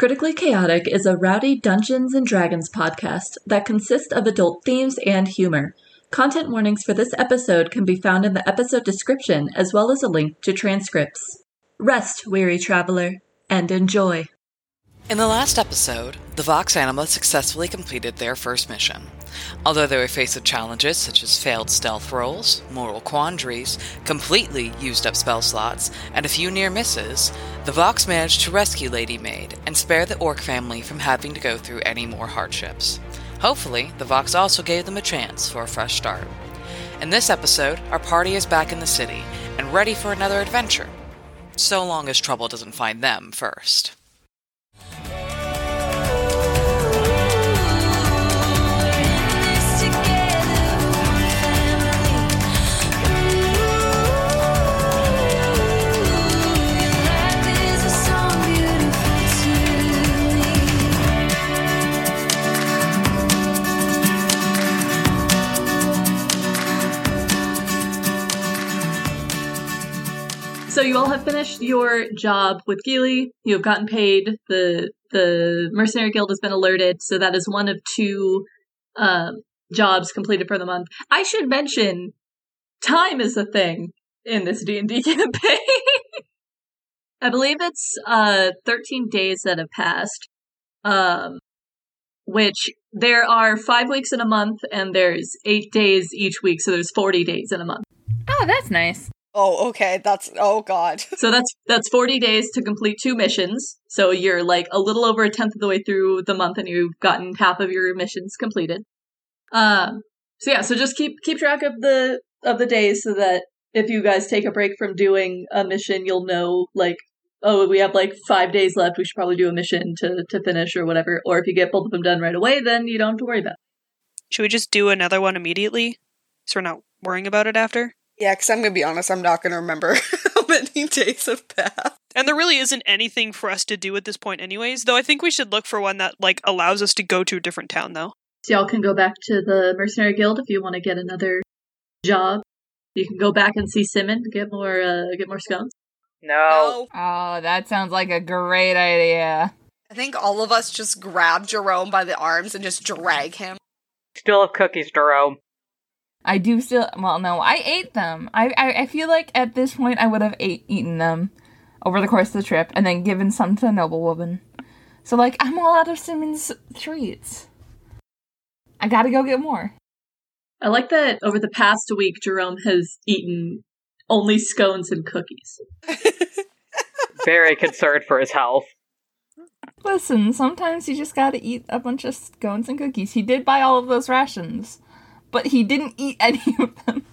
Critically Chaotic is a rowdy Dungeons & Dragons podcast that consists of adult themes and humor. Content warnings for this episode can be found in the episode description, as well as a link to transcripts. Rest, weary traveler, and enjoy. In the last episode, the Vox Anima successfully completed their first mission. Although they were faced with challenges such as failed stealth rolls, moral quandaries, completely used up spell slots, and a few near misses, the Vox managed to rescue Lady Maid and spare the Orc family from having to go through any more hardships. Hopefully, the Vox also gave them a chance for a fresh start. In this episode, our party is back in the city and ready for another adventure. So long as trouble doesn't find them first. So you all have finished your job with Geely. You have gotten paid. The Mercenary Guild has been alerted, so that is one of two jobs completed for the month. I should mention, time is a thing in this D&D campaign. I believe it's 13 days that have passed, which there are 5 weeks in a month, and there's 8 days each week, so there's 40 days in a month. Oh, that's nice. Oh, okay. Oh god. So that's 40 days to complete 2 missions. So you're like a little over a tenth of the way through the month, and you've gotten half of your missions completed. So just keep track of the days, so that if you guys take a break from doing a mission, you'll know, like, oh, we have like 5 days left, we should probably do a mission to finish or whatever. Or if you get both of them done right away, then you don't have to worry about it. Should we just do another one immediately, so we're not worrying about it after? Yeah, because I'm going to be honest, I'm not going to remember how many days have passed. And there really isn't anything for us to do at this point anyways, though I think we should look for one that, like, allows us to go to a different town, though. So y'all can go back to the Mercenary Guild if you want to get another job. You can go back and see Simon to get more scones. No. Oh, that sounds like a great idea. I think all of us just grab Jerome by the arms and just drag him. Still have cookies, Jerome. I do still, well, no, I ate them. I feel like at this point I would have eaten them over the course of the trip and then given some to the noblewoman. So, like, I'm all out of Simon's treats. I gotta go get more. I like that over the past week, Jerome has eaten only scones and cookies. Very concerned for his health. Listen, sometimes you just gotta eat a bunch of scones and cookies. He did buy all of those rations, but he didn't eat any of them.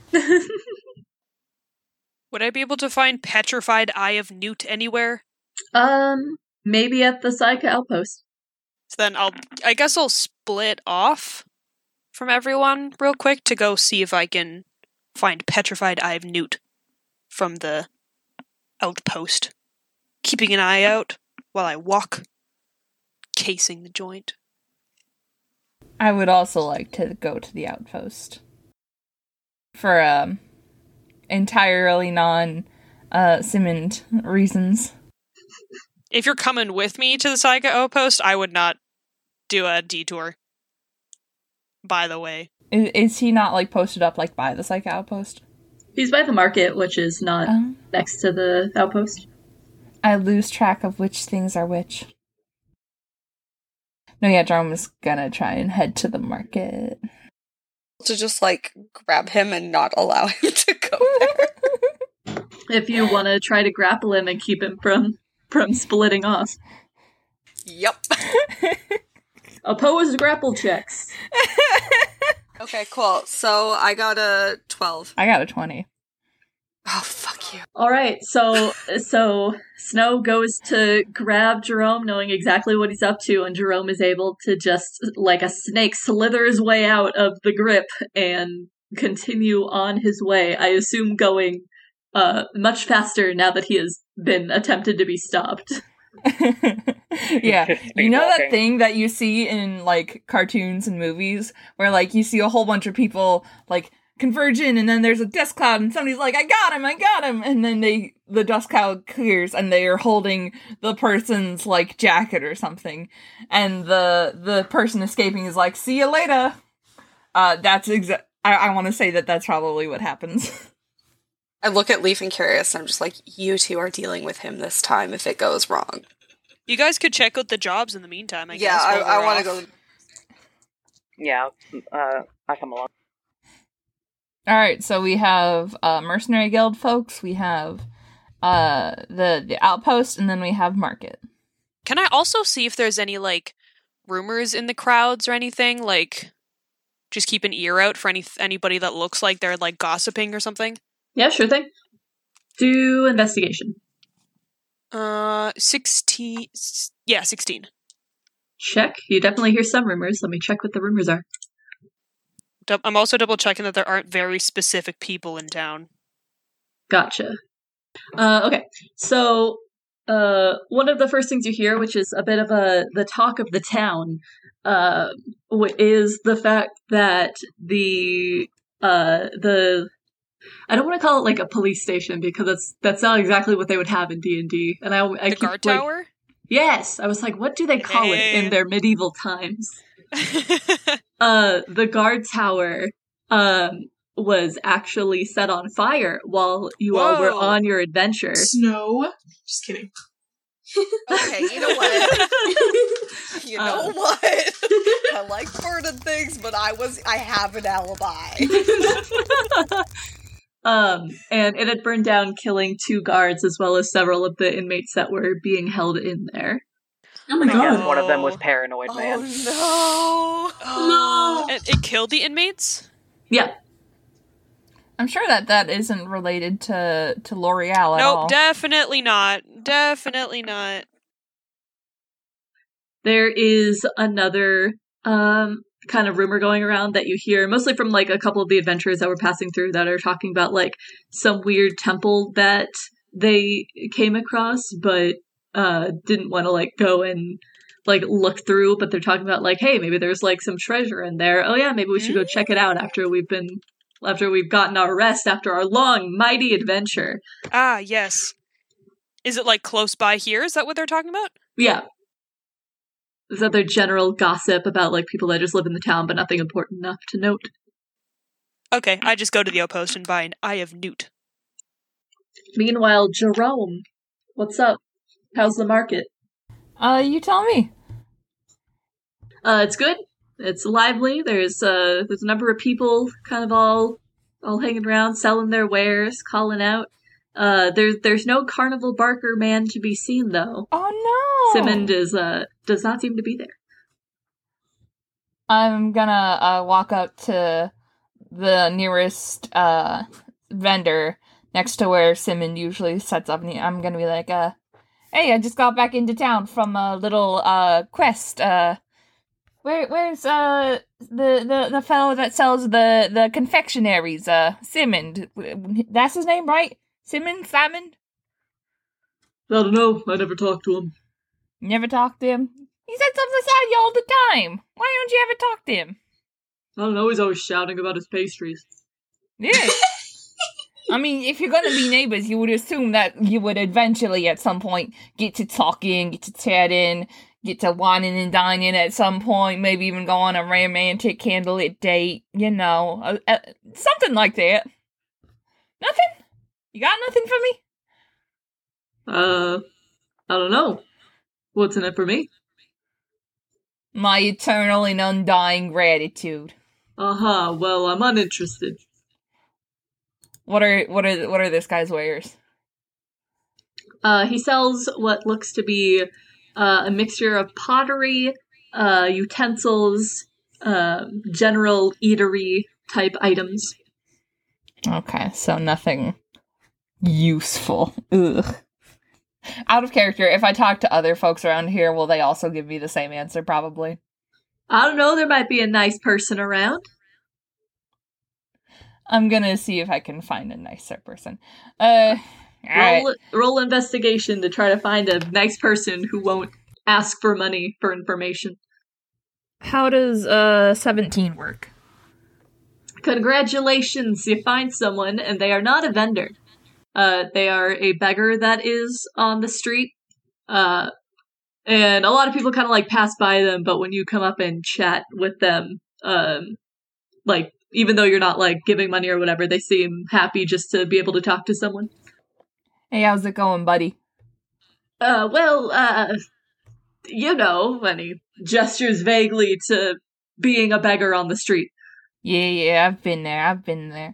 Would I be able to find Petrified Eye of Newt anywhere? Maybe at the Psycha Outpost. So then I guess I'll split off from everyone real quick to go see if I can find Petrified Eye of Newt from the outpost. Keeping an eye out while I walk, casing the joint. I would also like to go to the outpost. For, entirely non-Simond reasons. If you're coming with me to the Psycha Outpost, I would not do a detour. By the way. Is he not, like, posted up, like, by the Psycha Outpost? He's by the market, which is not next to the outpost. I lose track of which things are which. No, yeah, Jerome is gonna try and head to the market. To just, like, grab him and not allow him to go there. If you want to try to grapple him and keep him from splitting off. Yep. Opposed grapple checks. Okay, cool. So I got a 12. I got a 20. Oh, fuck you. Alright, so Snow goes to grab Jerome, knowing exactly what he's up to, and Jerome is able to just, like a snake, slither his way out of the grip and continue on his way. I assume going much faster now that he has been attempted to be stopped. Yeah, you know that thing that you see in, like, cartoons and movies where, like, you see a whole bunch of people, like, converge in, and then there's a dust cloud, and somebody's like, I got him, and then they the dust cloud clears and they are holding the person's, like, jacket or something. And the person escaping is like, see you later! That's I want to say that that's probably what happens. I look at Leaf and Curious and I'm just like, you two are dealing with him this time if it goes wrong. You guys could check out the jobs in the meantime, I guess. Yeah, I want to go. Yeah, I come along. Alright, so we have Mercenary Guild folks, we have the Outpost, and then we have Market. Can I also see if there's any, like, rumors in the crowds or anything? Like, just keep an ear out for anybody that looks like they're, like, gossiping or something? Yeah, sure thing. Do investigation. 16. Yeah, 16. Check. You definitely hear some rumors. Let me check what the rumors are. I'm also double checking that there aren't very specific people in town. Gotcha. Okay, so one of the first things you hear, which is a bit of the talk of the town, is the fact that the I don't want to call it like a police station because that's not exactly what they would have in D&D. And I the keep, guard like, tower? Yes, I was like, what do they call it in their medieval times? The guard tower was actually set on fire while you all were on your adventure. Snow? Just kidding. Okay, you know what? You know what? I like burning things, but I have an alibi. And it had burned down, killing 2 guards as well as several of the inmates that were being held in there. Oh my I guess god. one of them was paranoid, man. Oh No. It killed the inmates? Yeah. I'm sure that isn't related to L'Oreal at all. Nope, definitely not. Definitely not. There is another kind of rumor going around that you hear mostly from like a couple of the adventurers that were passing through that are talking about like some weird temple that they came across but didn't want to like go and like look through, but they're talking about like, hey, maybe there's like some treasure in there. Oh yeah, maybe we should go check it out after we've gotten our rest after our long, mighty adventure. Ah, yes. Is it like close by here? Is that what they're talking about? Yeah. Is that their general gossip about like people that just live in the town but nothing important enough to note? Okay, I just go to the outpost and buy an Eye of Newt. Meanwhile, Jerome, what's up? How's the market? You tell me. It's good. It's lively. There's a number of people kind of all hanging around, selling their wares, calling out. There's no Carnival Barker man to be seen though. Oh no! Simmond does not seem to be there. I'm gonna walk up to the nearest vendor next to where Simmond usually sets up, and I'm gonna be like, hey, I just got back into town from a little quest. Where's the fellow that sells the confectionaries? Simmond. That's his name, right? Simmond? Simon? I don't know. I never talked to him. Never talked to him? He said something beside you all the time. Why don't you ever talk to him? I don't know. He's always shouting about his pastries. Yeah. I mean, if you're gonna be neighbors, you would assume that you would eventually, at some point, get to talking, get to chatting, get to whining and dining at some point, maybe even go on a romantic candlelit date, you know, something like that. Nothing? You got nothing for me? I don't know. What's in it for me? My eternal and undying gratitude. Uh-huh. Well, I'm uninterested. What are this guy's wares? He sells what looks to be a mixture of pottery, utensils, general eatery type items. Okay, so nothing useful. Ugh. Out of character, if I talk to other folks around here, will they also give me the same answer, probably? I don't know, there might be a nice person around. I'm gonna see if I can find a nicer person. Alright. Roll investigation to try to find a nice person who won't ask for money for information. How does 17 work? Congratulations, you find someone, and they are not a vendor. They are a beggar that is on the street. And a lot of people kind of like pass by them, but when you come up and chat with them, like even though you're not like giving money or whatever, they seem happy just to be able to talk to someone. Hey, how's it going, buddy? You know, and he gestures vaguely to being a beggar on the street. Yeah, I've been there.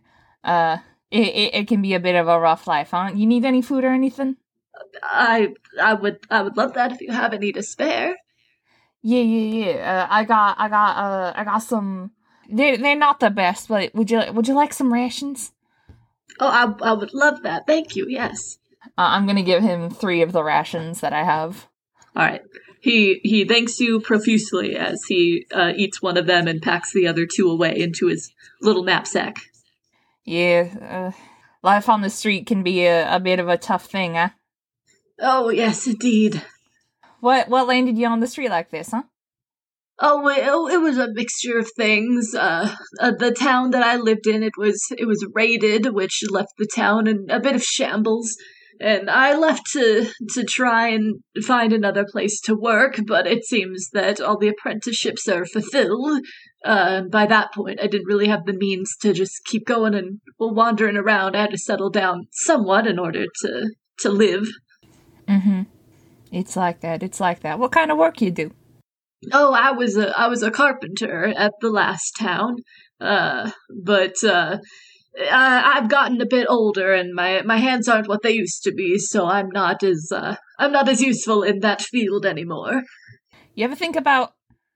It can be a bit of a rough life, huh? You need any food or anything? I would love that if you have any to spare. Yeah. I got some. They're not the best, but would you like some rations? Oh, I would love that. Thank you. Yes. I'm gonna give him 3 of the rations that I have. All right. He thanks you profusely as he eats one of them and packs the other 2 away into his little knapsack. Yeah, life on the street can be a bit of a tough thing, huh? Oh, yes, indeed. What landed you on the street like this, huh? Oh, well, it was a mixture of things. The town that I lived in, it was raided, which left the town in a bit of shambles. And I left to try and find another place to work, but it seems that all the apprenticeships are fulfilled. By that point, I didn't really have the means to just keep going and wandering around. I had to settle down somewhat in order to live. Mm-hmm. It's like that. What kind of work you do? Oh, I was a carpenter at the last town. But I've gotten a bit older, and my hands aren't what they used to be, so I'm not as useful in that field anymore. You ever think about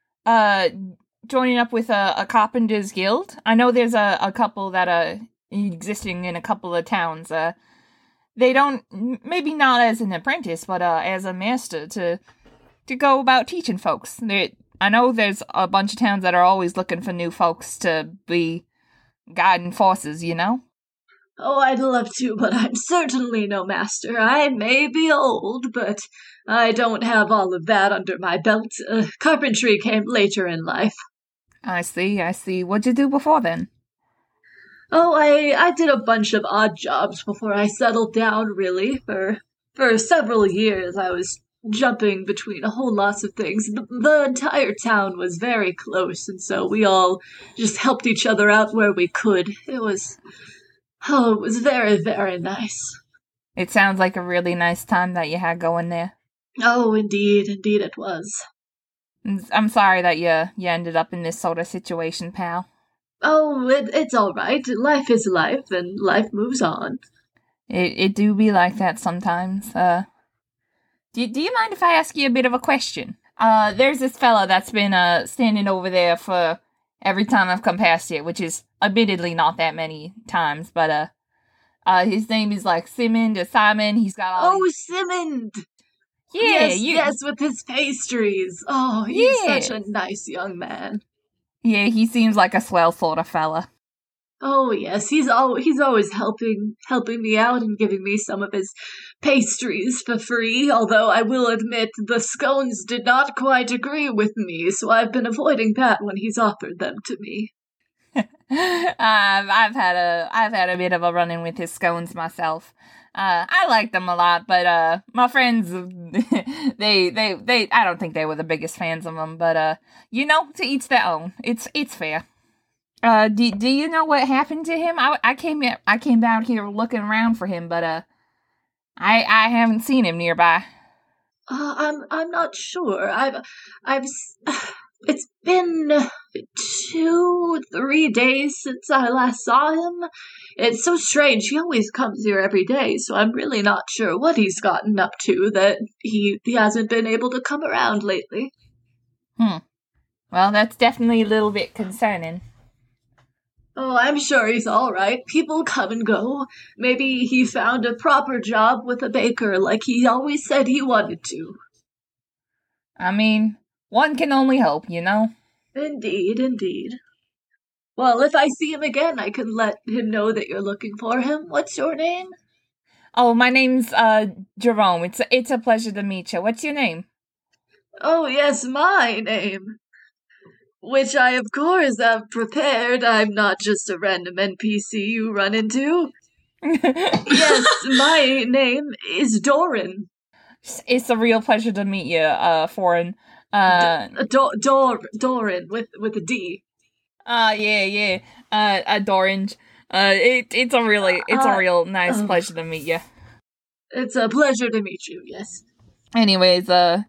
joining up with a carpenters guild? I know there's a couple that are existing in a couple of towns. They don't, maybe not as an apprentice, but as a master to go about teaching folks. I know there's a bunch of towns that are always looking for new folks to be guiding forces, you know? Oh, I'd love to, but I'm certainly no master. I may be old, but I don't have all of that under my belt. Carpentry came later in life. I see. What'd you do before then? Oh, I did a bunch of odd jobs before I settled down, really. For several years, I was jumping between a whole lot of things. The entire town was very close, and so we all just helped each other out where we could. It was very, very nice. It sounds like a really nice time that you had going there. Oh, indeed it was. I'm sorry that you ended up in this sort of situation, pal. Oh, it's all right. Life is life, and life moves on. It do be like that sometimes. Do you mind if I ask you a bit of a question? There's this fella that's been standing over there for every time I've come past it, which is admittedly not that many times, but his name is like Simond or Simon. He's got all Simond! Yeah, yes, with his pastries. Oh, he's such a nice young man. Yeah, he seems like a swell sort of fella. Oh yes, he's always helping me out and giving me some of his pastries for free, although I will admit the scones did not quite agree with me, so I've been avoiding Pat when he's offered them to me. I've had a bit of a run-in with his scones myself. I like them a lot, but my friends, they I don't think they were the biggest fans of them, but to each their own. It's fair. Do you know what happened to him? I came out here looking around for him, but I haven't seen him nearby. I'm not sure. It's been 2-3 days since I last saw him. It's so strange. He always comes here every day, so I'm really not sure what he's gotten up to that he hasn't been able to come around lately. Well, that's definitely a little bit concerning. Oh, I'm sure he's all right. People come and go. Maybe he found a proper job with a baker like he always said he wanted to. I mean, one can only hope, you know? Indeed. Well, if I see him again, I can let him know that you're looking for him. What's your name? Oh, my name's Jerome. It's a pleasure to meet you. What's your name? Oh, yes, my name. Which I, of course, have prepared. I'm not just a random NPC you run into. Yes, my name is Doran. It's a real pleasure to meet you, Foreign. Doran with a D. Dorange. It's a real nice pleasure to meet you. It's a pleasure to meet you. Yes. Anyways,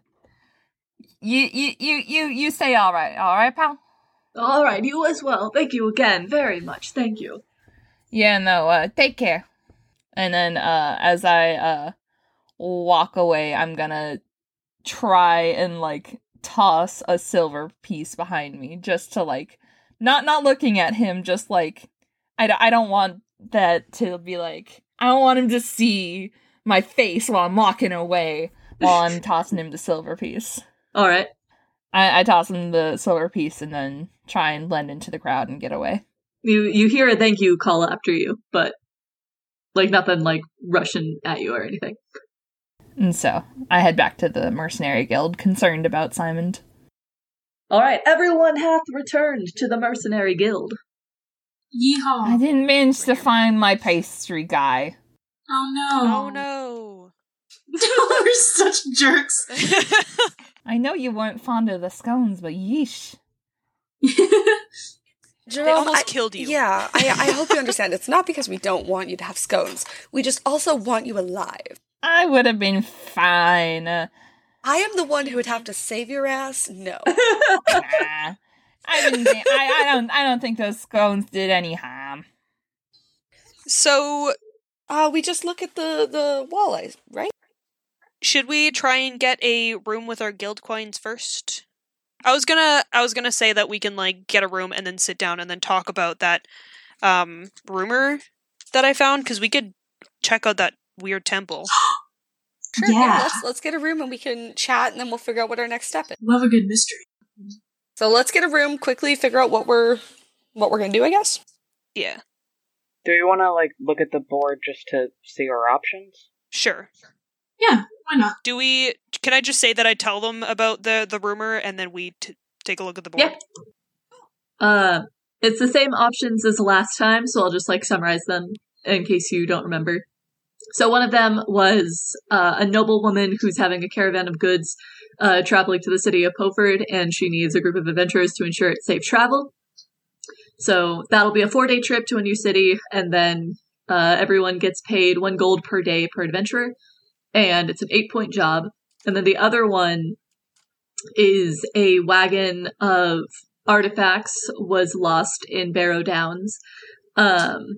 you stay all right, pal. All right, you as well. Thank you again very much. Thank you. Yeah, no, take care. And then, as I, walk away, I'm gonna try and, like, toss a silver piece behind me, just to, like, not looking at him, just, like, I don't want that to be, like, I don't want him to see my face while I'm walking away, while I'm tossing him the silver piece. All right. I toss him the silver piece and then try and blend into the crowd and get away. You hear a thank you call after you, but like nothing like rushing at you or anything. And so I head back to the Mercenary Guild, concerned about Simon. All right, everyone hath returned to the Mercenary Guild. Yeehaw. I didn't manage to find my pastry guy. Oh no. Oh no. We're such jerks. I know you weren't fond of the scones, but yeesh. Jerome, They almost killed you. Yeah, I hope you understand. It's not because we don't want you to have scones. We just also want you alive. I would have been fine. I am the one who would have to save your ass. No. Nah. I don't think those scones did any harm. So, We just look at the walleyes, right? should we try and get a room with our guild coins first? I was gonna say that we can like get a room and then sit down and then talk about that rumor that I found, because we could check out that weird temple. Sure, Yeah. let's get a room and we can chat and then we'll figure out what our next step is. Love a good mystery. So let's get a room, quickly figure out what we're gonna do, I guess. Yeah, Do we want to, like, look at the board just to see our options? sure. Yeah, why not? Can I just say that I tell them about the rumor and then we take a look at the board? Yeah. It's the same options as last time, so I'll just like summarize them in case you don't remember. So one of them was a noblewoman who's having a caravan of goods traveling to the city of Beaufort, and she needs a group of adventurers to ensure it's safe travel. So that'll be a 4-day trip to a new city, and then everyone gets paid 1 gold per day per adventurer, and it's an 8-point job. And then the other one is a wagon of artifacts was lost in Barrow Downs, and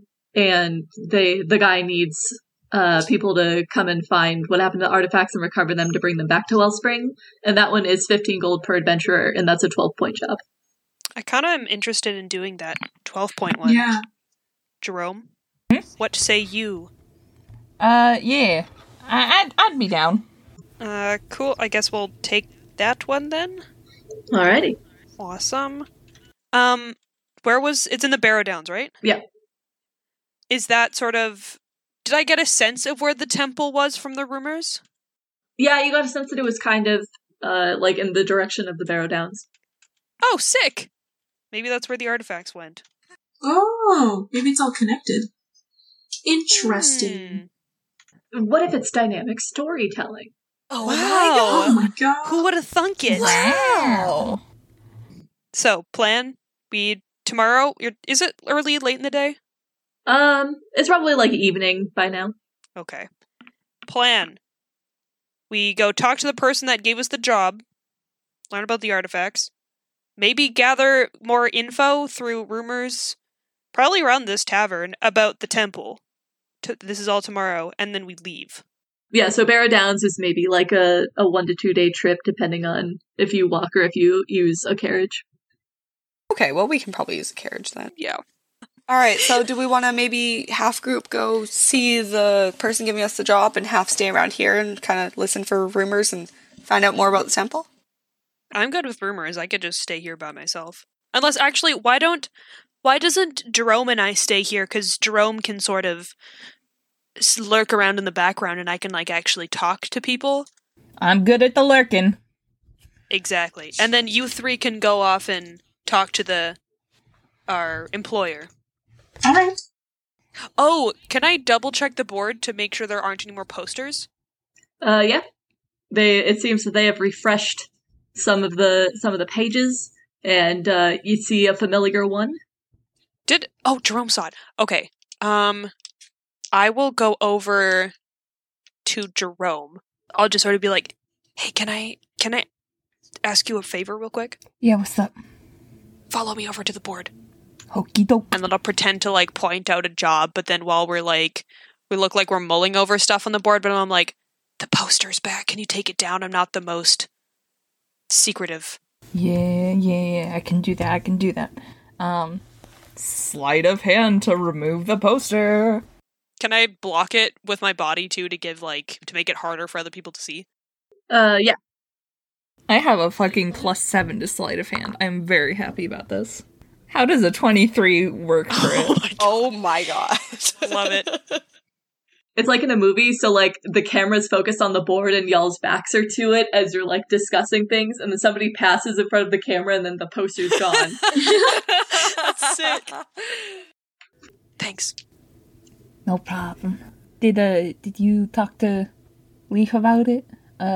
the guy needs people to come and find what happened to the artifacts and recover them to bring them back to Wellspring. And that one is 15 gold per adventurer, and that's a 12-point job. I kind of am interested in doing that 12-point one. Yeah. Jerome, what say you? Yeah. I'd be down. Cool. I guess we'll take that one then. Alrighty. Awesome. It's in the Barrow Downs, right? Yeah. Is that sort of... Did I get a sense of where the temple was from the rumors? Yeah, you got a sense that it was kind of like in the direction of the Barrow Downs. Oh, sick! Maybe that's where the artifacts went. Oh, maybe it's all connected. Interesting. What if it's dynamic storytelling? Oh Wow. Oh my god. Who would have thunk it? Wow. So, plan? Tomorrow? Is it early, late in the day? It's probably like evening by now. Okay. Plan. We go talk to the person that gave us the job, learn about the artifacts, maybe gather more info through rumors, probably around this tavern, about the temple. This is all tomorrow, and then we leave. Yeah, so Barrow Downs is maybe like a 1 to 2 day trip, depending on if you walk or if you use a carriage. Okay, well, we can probably use a carriage then. Yeah. All right, so do we want to maybe half group go see the person giving us the job and half stay around here and kind of listen for rumors and find out more about the temple? I'm good with rumors. I could just stay here by myself. Unless, actually, why doesn't Jerome and I stay here? Because Jerome can sort of lurk around in the background and I can, like, actually talk to people. I'm good at the lurking. Exactly. And then you three can go off and talk to our employer. Alright. Oh, can I double check the board to make sure there aren't any more posters? Yeah. It seems that they have refreshed some of the pages, and you see a familiar one. Jerome saw it. Okay. I will go over to Jerome. I'll just sort of be like, "Hey, can I ask you a favor real quick? Yeah, what's up? Follow me over to the board." Okie doke. And then I'll pretend to like point out a job, but then while we look like we're mulling over stuff on the board, but I'm like, "The poster's back. Can you take it down? I'm not the most secretive." Yeah, I can do that. Sleight of hand to remove the poster. Can I block it with my body too to make it harder for other people to see? Yeah. I have a fucking +7 to sleight of hand. I'm very happy about this. How does a 23 work for it? Oh my god. Love it. It's like in a movie, so like the camera's focused on the board and y'all's backs are to it as you're like discussing things, and then somebody passes in front of the camera and then the poster's gone. That's sick. Thanks. No problem. Did you talk to Leaf about it?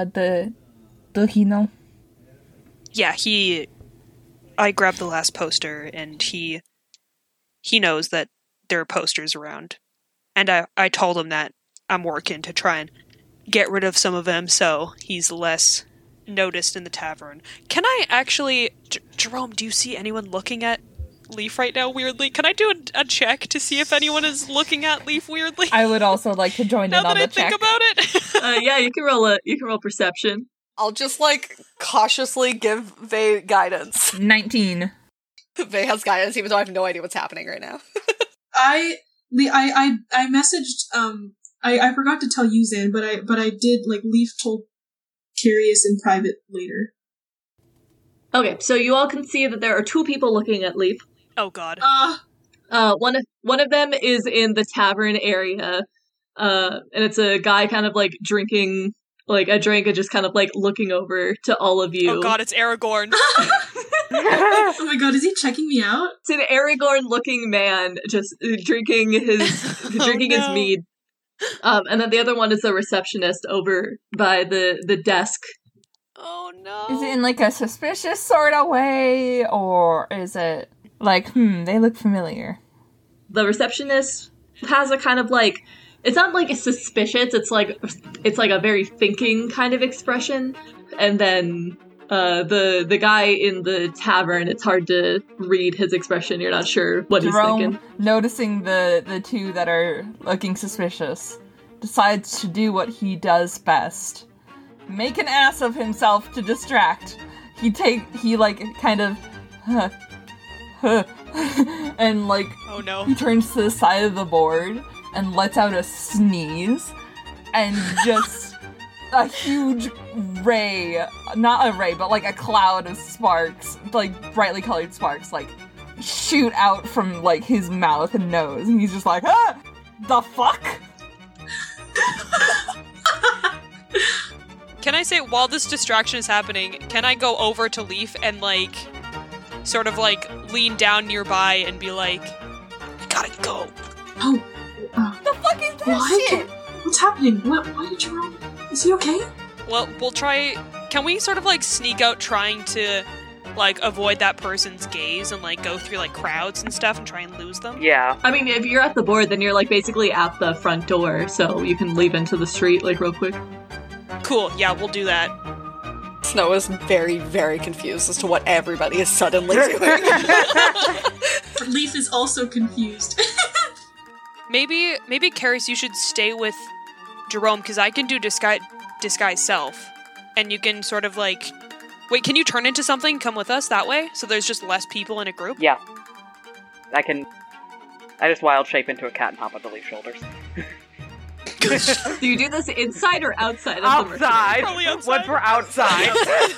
Does he know? Yeah, I grabbed the last poster, and he knows that there are posters around. And I told him that I'm working to try and get rid of some of them so he's less noticed in the tavern. Can I actually... Jerome, do you see anyone looking at Leaf right now weirdly? Can I do a check to see if anyone is looking at Leaf weirdly? I would also like to join now in on that the I check. think about it. Yeah, you can roll perception. I'll just like cautiously give Vey guidance. 19. Vey has guidance even though I have no idea what's happening right now. I messaged, I forgot to tell you, Zan, but I did, like, Leaf told Curious in private later. Okay, so you all can see that there are two people looking at Leaf. Oh god. One of them is in the tavern area, and it's a guy kind of like drinking like a drink and just kind of like looking over to all of you. Oh god, it's Aragorn. Oh my god, is he checking me out? It's an Aragorn-looking man just drinking his his mead. And then the other one is the receptionist over by the desk. Oh no. Is it in like a suspicious sort of way, or is it like, they look familiar? The receptionist has a kind of like, it's not like it's suspicious, it's like a very thinking kind of expression. And then the guy in the tavern, it's hard to read his expression. You're not sure what Jerome, he's thinking. noticing the two that are looking suspicious, decides to do what he does best. Make an ass of himself to distract. He like kind of and like, oh no. he turns to the side of the board and lets out a sneeze, and just a huge ray, not a ray, but like a cloud of sparks, like brightly colored sparks, like shoot out from like his mouth and nose, and he's just like, the fuck? Can I say, while this distraction is happening, can I go over to Leaf and like sort of like lean down nearby and be like, "I gotta go." Oh, The fuck is that what? shit? What's happening? Why did Jerome? Is he okay? Well, we'll try. Can we sort of like sneak out, trying to like avoid that person's gaze and like go through like crowds and stuff and try and lose them? Yeah. I mean, if you're at the board, then you're like basically at the front door, so you can leave into the street like real quick. Cool. Yeah, we'll do that. Snow is very, very confused as to what everybody is suddenly doing. Leaf is also confused. Maybe Karis, you should stay with Jerome, because I can do disguise self, and you can sort of like, wait, can you turn into something? Come with us that way, so there's just less people in a group. Yeah. I just wild shape into a cat and hop on Leaf's shoulders. Do you do this inside or outside of Outside! Probably outside. Once we're outside.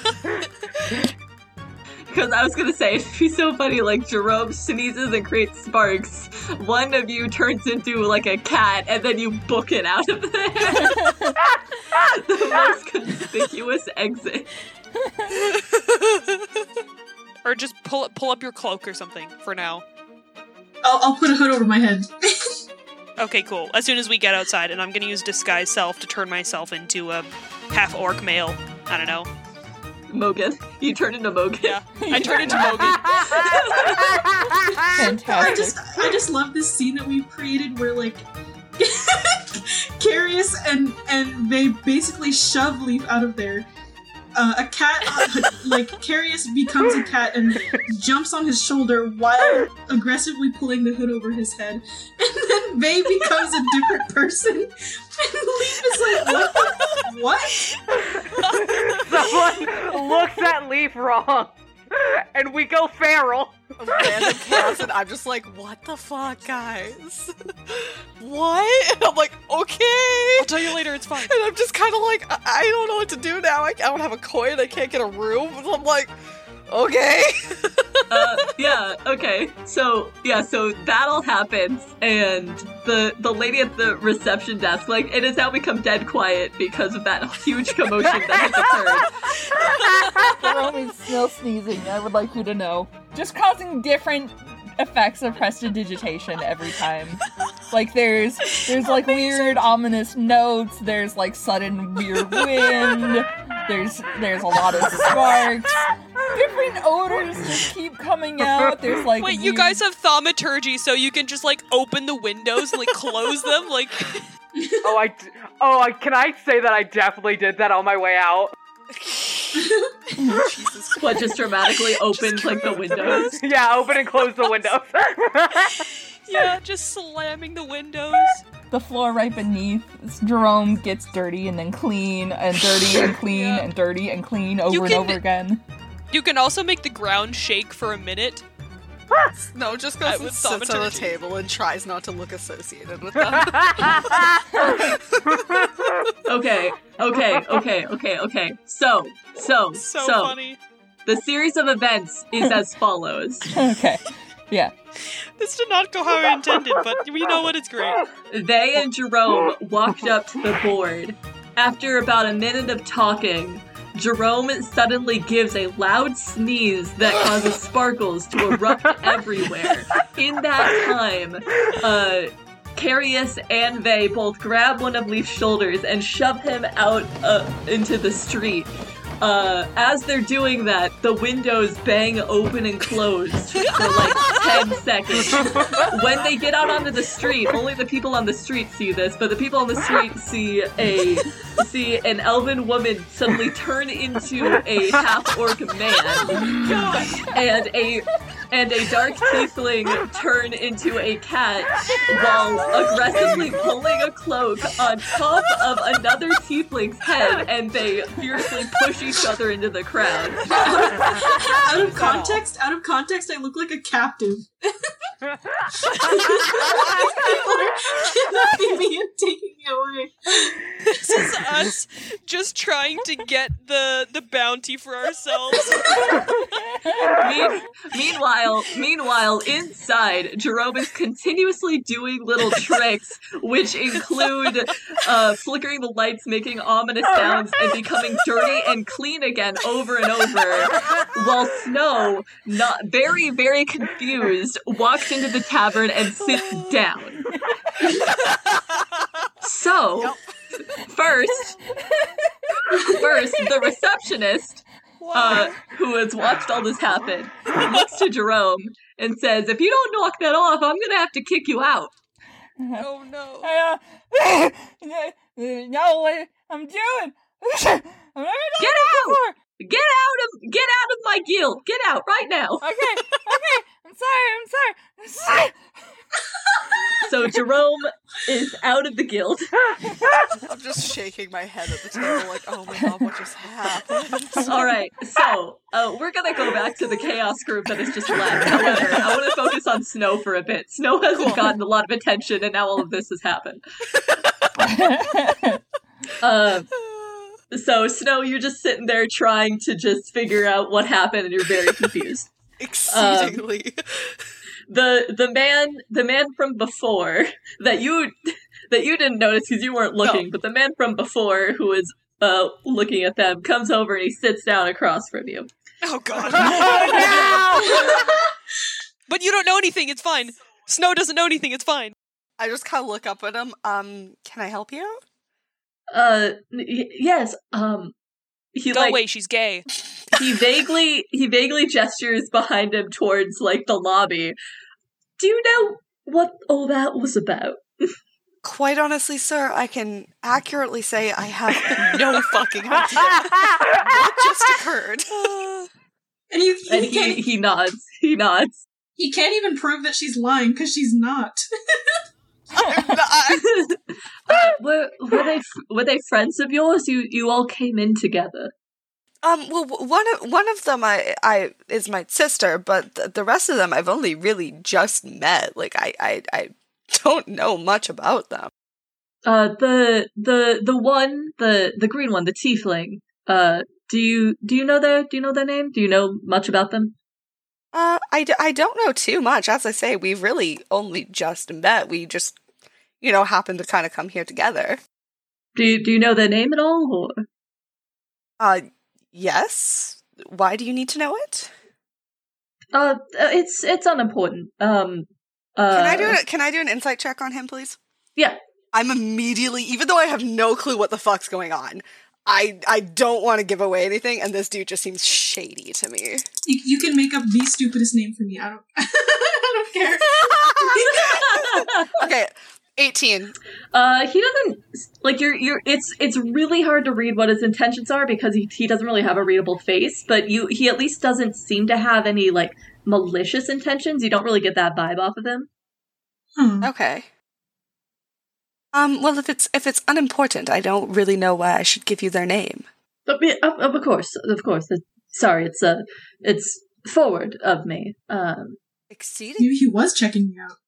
Because I was gonna say, it'd be so funny, like, Jerome sneezes and creates sparks, one of you turns into, like, a cat, and then you book it out of there. The most conspicuous exit. Or just pull up your cloak or something for now. I'll put a hood over my head. Okay, cool. As soon as we get outside, and I'm gonna use disguise self to turn myself into a half-orc male. I don't know. Mogan. You turn into Mogan. Yeah, I turn into Mogan. Fantastic. I just love this scene that we've created where like Carius and they basically shove Leaf out of there. A cat, like Carius becomes a cat and jumps on his shoulder while aggressively pulling the hood over his head, and then Vay becomes a different person. And Leaf is like, what? Someone looks at Leaf wrong, and we go feral. Random chaos, and I'm just like, what the fuck, guys? What? And I'm like, okay. I'll tell you later, it's fine. And I'm just kind of like, I don't know what to do now. I don't have a coin. I can't get a room. So I'm like, okay. Okay. So that all happens, and the lady at the reception desk, like, it has now become dead quiet because of that huge commotion that has occurred. Jerome is still sneezing, I would like you to know. Just causing different effects of prestidigitation every time. Like, there's like weird ominous notes, there's like sudden weird wind, there's a lot of sparks. Different odors just keep coming out. There's like Wait, you guys have thaumaturgy, so you can just like open the windows and like close them, like. Can I say that I definitely did that on my way out? Jesus. What, just dramatically opened like the windows? Yeah, open and close the windows. Yeah, just slamming the windows. the floor right beneath Jerome gets dirty and then clean and dirty and clean Yeah. and dirty and clean over You and can- over again. You can also make the ground shake for a minute. No, just goes and with sits on the thaumaturgy. table and tries not to look associated with them. Okay. So So funny. the series of events is as follows. Okay. Yeah. This did not go how I intended, but we know what it's great. They and Jerome walked up to the board. After about a minute of talking, Jerome suddenly gives a loud sneeze that causes sparkles to erupt everywhere. In that time, Carius and Vay both grab one of Leaf's shoulders and shove him out into the street. As they're doing that, the windows bang open and close for like 10 seconds. When they get out onto the street, only the people on the street see this, but the people on the street see an elven woman suddenly turn into a half-orc man, and a dark tiefling turn into a cat while aggressively pulling a cloak on top of another tiefling's head, and they fiercely push each other into the crowd. Out of context, I look like a captive. People are kidnapping me and taking me away. This is us just trying to get the bounty for ourselves. Meanwhile, inside, Jerome is continuously doing little tricks, which include flickering the lights, making ominous sounds, and becoming dirty and clean again over and over, while Snow, not very, very confused, walks into the tavern and sits down. So, first, the receptionist, who has watched all this happen, looks to Jerome and says, "If you don't knock that off, I'm gonna have to kick you out." Oh no. No, what I'm doing. I'm never done Get this out! before. Get out of my guild! Get out right now! Okay. I'm sorry. So Jerome is out of the guild. I'm just shaking my head at the table like, oh my god, what just happened? Alright, so we're gonna go back to the chaos group that has just left. However, I want to focus on Snow for a bit. Snow hasn't gotten a lot of attention, and now all of this has happened. So Snow, you're just sitting there trying to just figure out what happened, and you're very confused. Exceedingly. The man from before that you didn't notice because you weren't looking, but the man from before who was looking at them comes over and he sits down across from you. Oh god. Oh, But you don't know anything, it's fine. Snow doesn't know anything, it's fine. I just kind of look up at him. Can I help you? Yes. He Go away, she's gay. he vaguely gestures behind him towards like the lobby. Do you know what all that was about? Quite honestly, sir, I can accurately say I have no fucking idea what just occurred. And He nods. He nods. he can't even prove that she's lying because she's not. I'm not. Were they friends of yours? You all came in together. Well, one of them I is my sister, but the rest of them I've only really just met. Like I don't know much about them. The one, the green one, the tiefling. Do you know their name? Do you know much about them? I don't know too much. As I say, we've really only just met. We just, happened to kind of come here together. Do you know their name at all, or? Yes. Why do you need to know it? It's unimportant. Can I do an insight check on him, please? Yeah. I'm immediately, even though I have no clue what the fuck's going on, I don't want to give away anything, and this dude just seems shady to me. You can make up the stupidest name for me. I don't I don't care. Okay, 18. He doesn't like it's really hard to read what his intentions are because he doesn't really have a readable face, but he at least doesn't seem to have any like malicious intentions. You don't really get that vibe off of him. Okay. Well, if it's unimportant, I don't really know why I should give you their name. Of course. Sorry, it's forward of me. Exceeding. He was checking me out.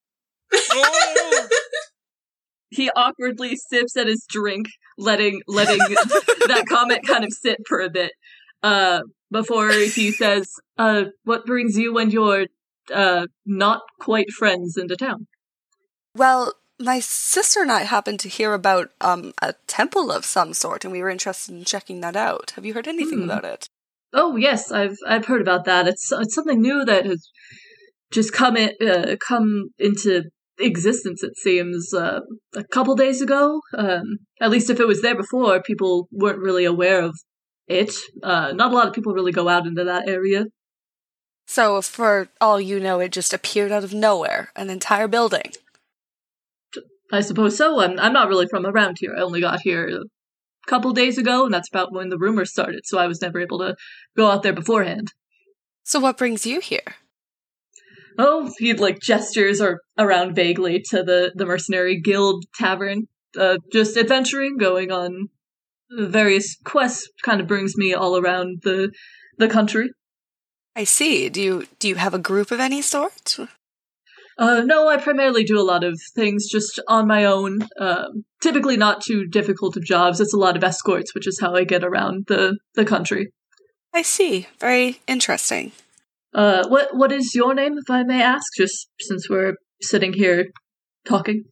He awkwardly sips at his drink, letting that comment kind of sit for a bit, before he says, "What brings you and your not quite friends into town?" Well, my sister and I happened to hear about a temple of some sort, and we were interested in checking that out. Have you heard anything about it? Oh yes, I've heard about that. It's something new that has just come into existence. It seems a couple days ago. At least if it was there before, people weren't really aware of it. Not a lot of people really go out into that area. So, for all you know, it just appeared out of nowhere, an entire building. I suppose so. I'm not really from around here. I only got here a couple days ago, and that's about when the rumors started, so I was never able to go out there beforehand. So what brings you here? Oh, he gestures around vaguely to the Mercenary Guild Tavern. Just adventuring, going on various quests, kind of brings me all around the country. I see. Do you have a group of any sort? No, I primarily do a lot of things just on my own. Typically not too difficult of jobs. It's a lot of escorts, which is how I get around the country. I see. Very interesting. What is your name, if I may ask, just since we're sitting here talking?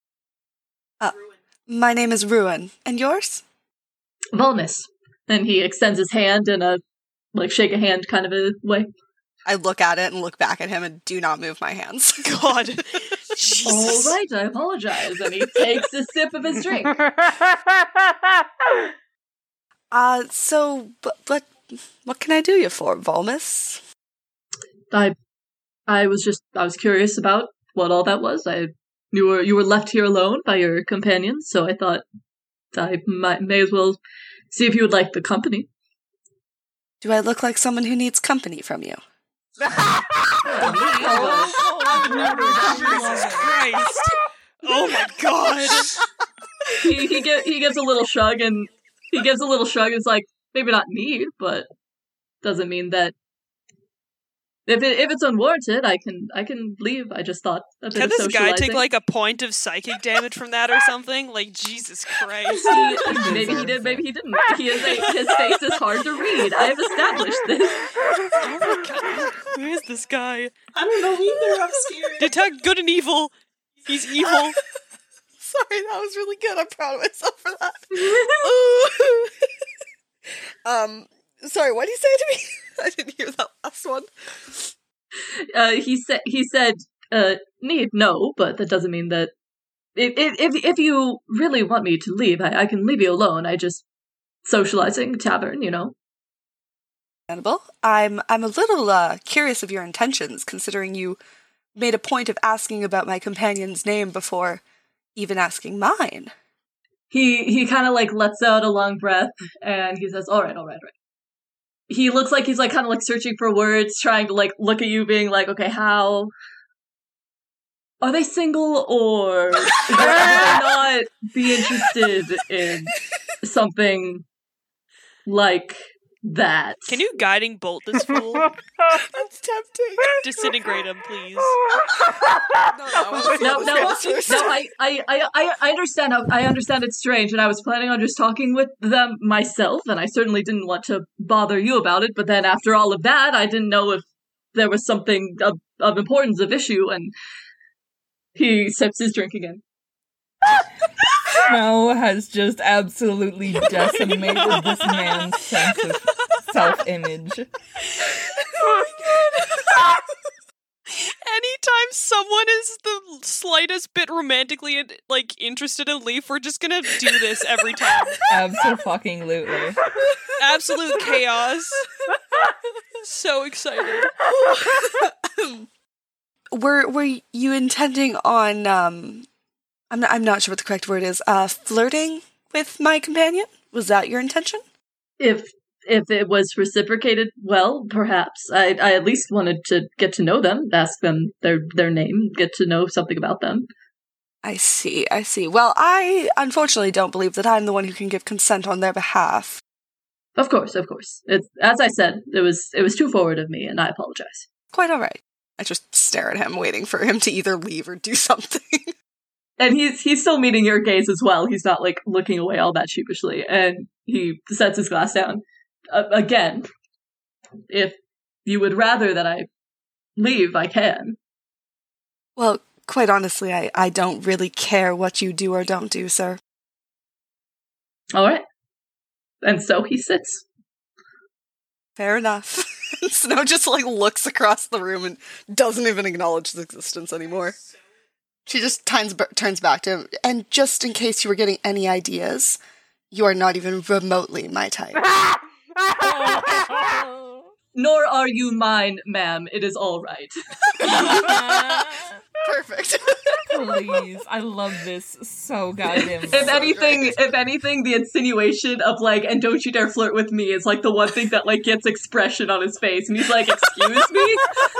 My name is Ruin. And yours? Volmus. And he extends his hand in a, shake a hand kind of a way. I look at it and look back at him and do not move my hands. God. Jesus. All right, I apologize. And he takes a sip of his drink. But what can I do you for, Volmus? I was curious about what all that was. You were left here alone by your companions, so I thought I may as well see if you would like the company. Do I look like someone who needs company from you? Jesus Christ! Oh my God! He gives a little shrug, and it's like, maybe not need, but doesn't mean that if it's unwarranted, I can leave. I just thought a bit Can of this guy socializing. take a point of psychic damage from that or something? Jesus Christ! Maybe he did, maybe he didn't. His face is hard to read. I have established this. Oh my God! Who is this guy? I don't know either. I'm scared. Detect good and evil. He's evil. Sorry, that was really good. I'm proud of myself for that. Sorry, what did he say to me? I didn't hear that last one. He said, need, no, but that doesn't mean that if you really want me to leave, I can leave you alone. I just socializing, tavern, you know. Understandable. I'm a little curious of your intentions, considering you made a point of asking about my companion's name before even asking mine. He kind of like lets out a long breath and he says, all right. He looks like he's like kind of like searching for words, trying to like look at you, being like, okay, how are they single, or would they not be interested in something like that? Can you guiding bolt this fool? That's tempting. Disintegrate him, please. No. I understand. I understand it's strange, and I was planning on just talking with them myself, and I certainly didn't want to bother you about it. But then, after all of that, I didn't know if there was something of importance of issue. And he sips his drink again. Snow has just absolutely decimated this man's sense of self-image. Oh my god. Anytime someone is the slightest bit romantically like interested in Leaf, we're just gonna do this every time. Absolutely. Absolute chaos. So excited. Were you intending on I'm not sure what the correct word is, flirting with my companion? Was that your intention? If it was reciprocated, well, perhaps. I at least wanted to get to know them, ask them their name, get to know something about them. I see. Well, I unfortunately don't believe that I'm the one who can give consent on their behalf. Of course. It's, as I said, it was too forward of me, and I apologize. Quite all right. I just stare at him, waiting for him to either leave or do something. And he's still meeting your gaze as well. He's not, like, looking away all that sheepishly. And he sets his glass down. Again, if you would rather that I leave, I can. Well, quite honestly, I don't really care what you do or don't do, sir. All right. And so he sits. Fair enough. Snow just, like, looks across the room and doesn't even acknowledge his existence anymore. She just turns back to him. And just in case you were getting any ideas, you are not even remotely my type. Nor are you mine, ma'am. It is all right. Perfect. Please, I love this so goddamn much. If anything, the insinuation of like, and don't you dare flirt with me is like the one thing that like gets expression on his face, and he's like, excuse me?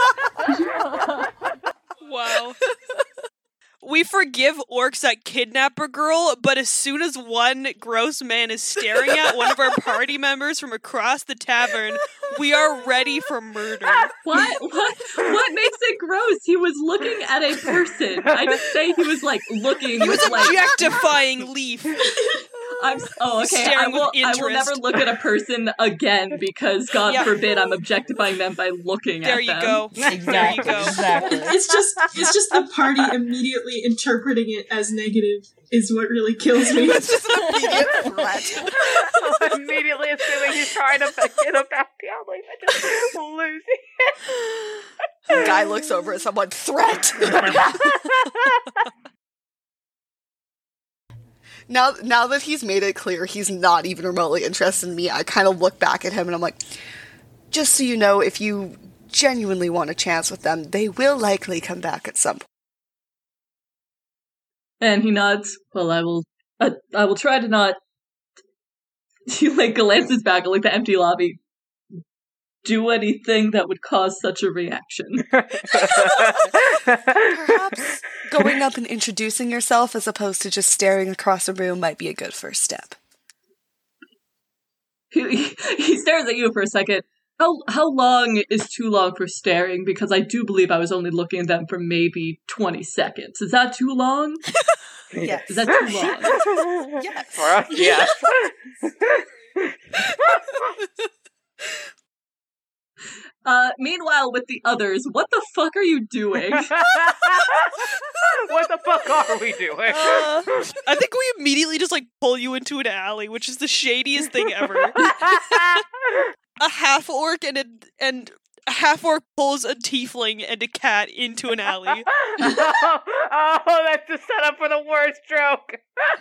Wow. We forgive orcs that kidnap a girl, but as soon as one gross man is staring at one of our party members from across the tavern, we are ready for murder. What makes it gross? He was looking at a person. I didn't say he was like looking. He was with, like, objectifying Leaf. Okay. Staring with interest. I will never look at a person again because God forbid I'm objectifying them by looking at them. There you go. Exactly. It's just the party immediately interpreting it as negative is what really kills me. It's just an immediate threat. Immediately assuming he's trying to get a bounty on Leaf and just losing it. Guy looks over at someone, threat! Now that he's made it clear he's not even remotely interested in me, I kind of look back at him and I'm like, just so you know, if you genuinely want a chance with them, they will likely come back at some point. And he nods. Well, I will try to not. He like glances back at like the empty lobby. Do anything that would cause such a reaction. Perhaps going up and introducing yourself as opposed to just staring across a room might be a good first step. He stares at you for a second. How long is too long for staring? Because I do believe I was only looking at them for maybe 20 seconds. Is that too long? Yes. Is that too long? Yes. For us, yes. Meanwhile, with the others, what the fuck are you doing? What the fuck are we doing? I think we immediately just like pull you into an alley, which is the shadiest thing ever. A half orc and A half-orc pulls a tiefling and a cat into an alley. Oh, that's the setup for the worst joke.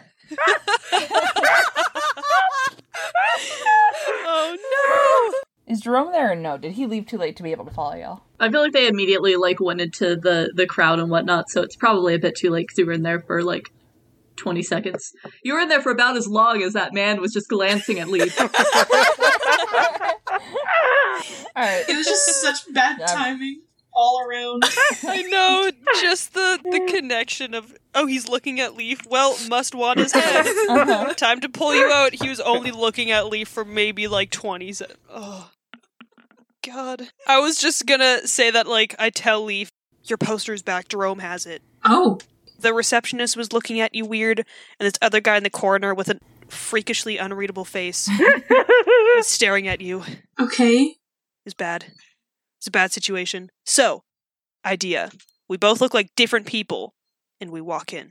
Oh no! Is Jerome there or no? Did he leave too late to be able to follow y'all? I feel like they immediately went into the crowd and whatnot, so it's probably a bit too late because you were in there for 20 seconds. You were in there for about as long as that man was just glancing at Leaf. Alright. It was just such bad timing all around. I know, just the connection of, oh, he's looking at Leaf, well, must want his head. Uh-huh. Time to pull you out. He was only looking at Leaf for maybe 20 seconds. Oh, God. I was just gonna say that, I tell Leaf, your poster's back, Jerome has it. Oh. The receptionist was looking at you weird, and this other guy in the corner with a freakishly unreadable face was staring at you. Okay. It's bad. It's a bad situation. So, idea. We both look like different people, and we walk in.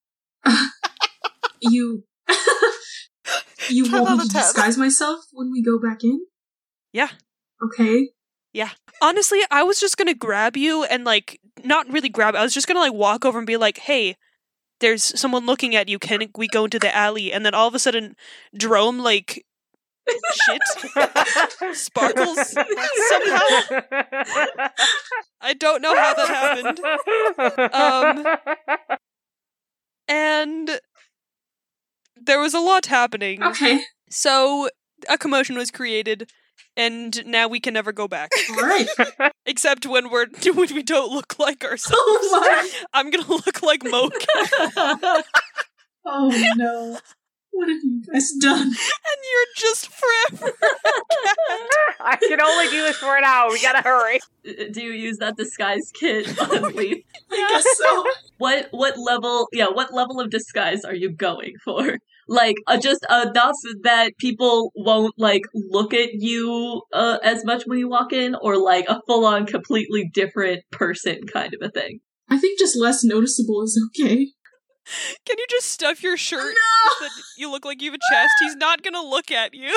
You want me to disguise myself when we go back in? Yeah. Okay. Yeah. Honestly, I was just gonna grab you and, not really grab I was just gonna, walk over and be like, hey, there's someone looking at you, can we go into the alley? And then all of a sudden, Jerome, shit sparkles somehow. I don't know how that happened. And there was a lot happening. Okay. So a commotion was created, and now we can never go back. Alright. Except when we don't look like ourselves. Oh my. I'm gonna look like Moke. Oh no. What have you guys done? And you're just forever. I can only do this for an hour. We gotta hurry. Do you use that disguise kit on Leaf? I guess so. What level of disguise are you going for? Just enough that people won't, look at you as much when you walk in, or, a full-on, completely different person kind of a thing? I think just less noticeable is okay. Can you just stuff your shirt so that you look like you have a chest? He's not gonna look at you.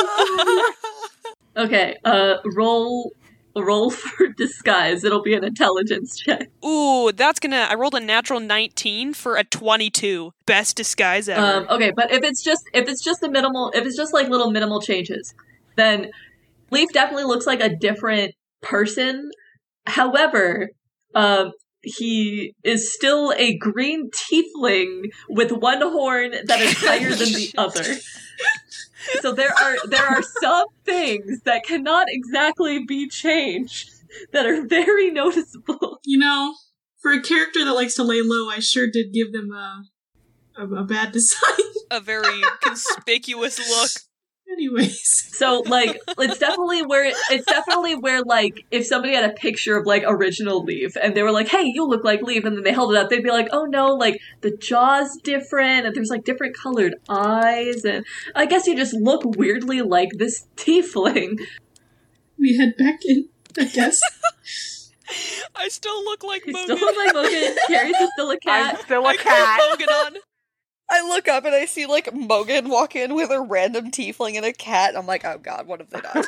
Okay, roll for disguise. It'll be an intelligence check. Ooh, I rolled a natural 19 for a 22. Best disguise ever. Okay, but if it's just little minimal changes, then Leaf definitely looks like a different person. However, he is still a green tiefling with one horn that is higher than the other. So there are some things that cannot exactly be changed that are very noticeable. For a character that likes to lay low, I sure did give them a bad design. A very conspicuous look. Anyways. So, it's definitely where, if somebody had a picture of, original Leaf, and they were like, hey, you look like Leaf, and then they held it up, they'd be like, oh no, the jaw's different, and there's, different colored eyes, and I guess you just look weirdly like this tiefling. We head back in, I guess. I still look like You Mogan. still look like Mogan. Carrie's is still a cat. I'm still a I cat. got Mogan on. I look up and I see Mogan walk in with a random tiefling and a cat. I'm like, oh god, what have they done? You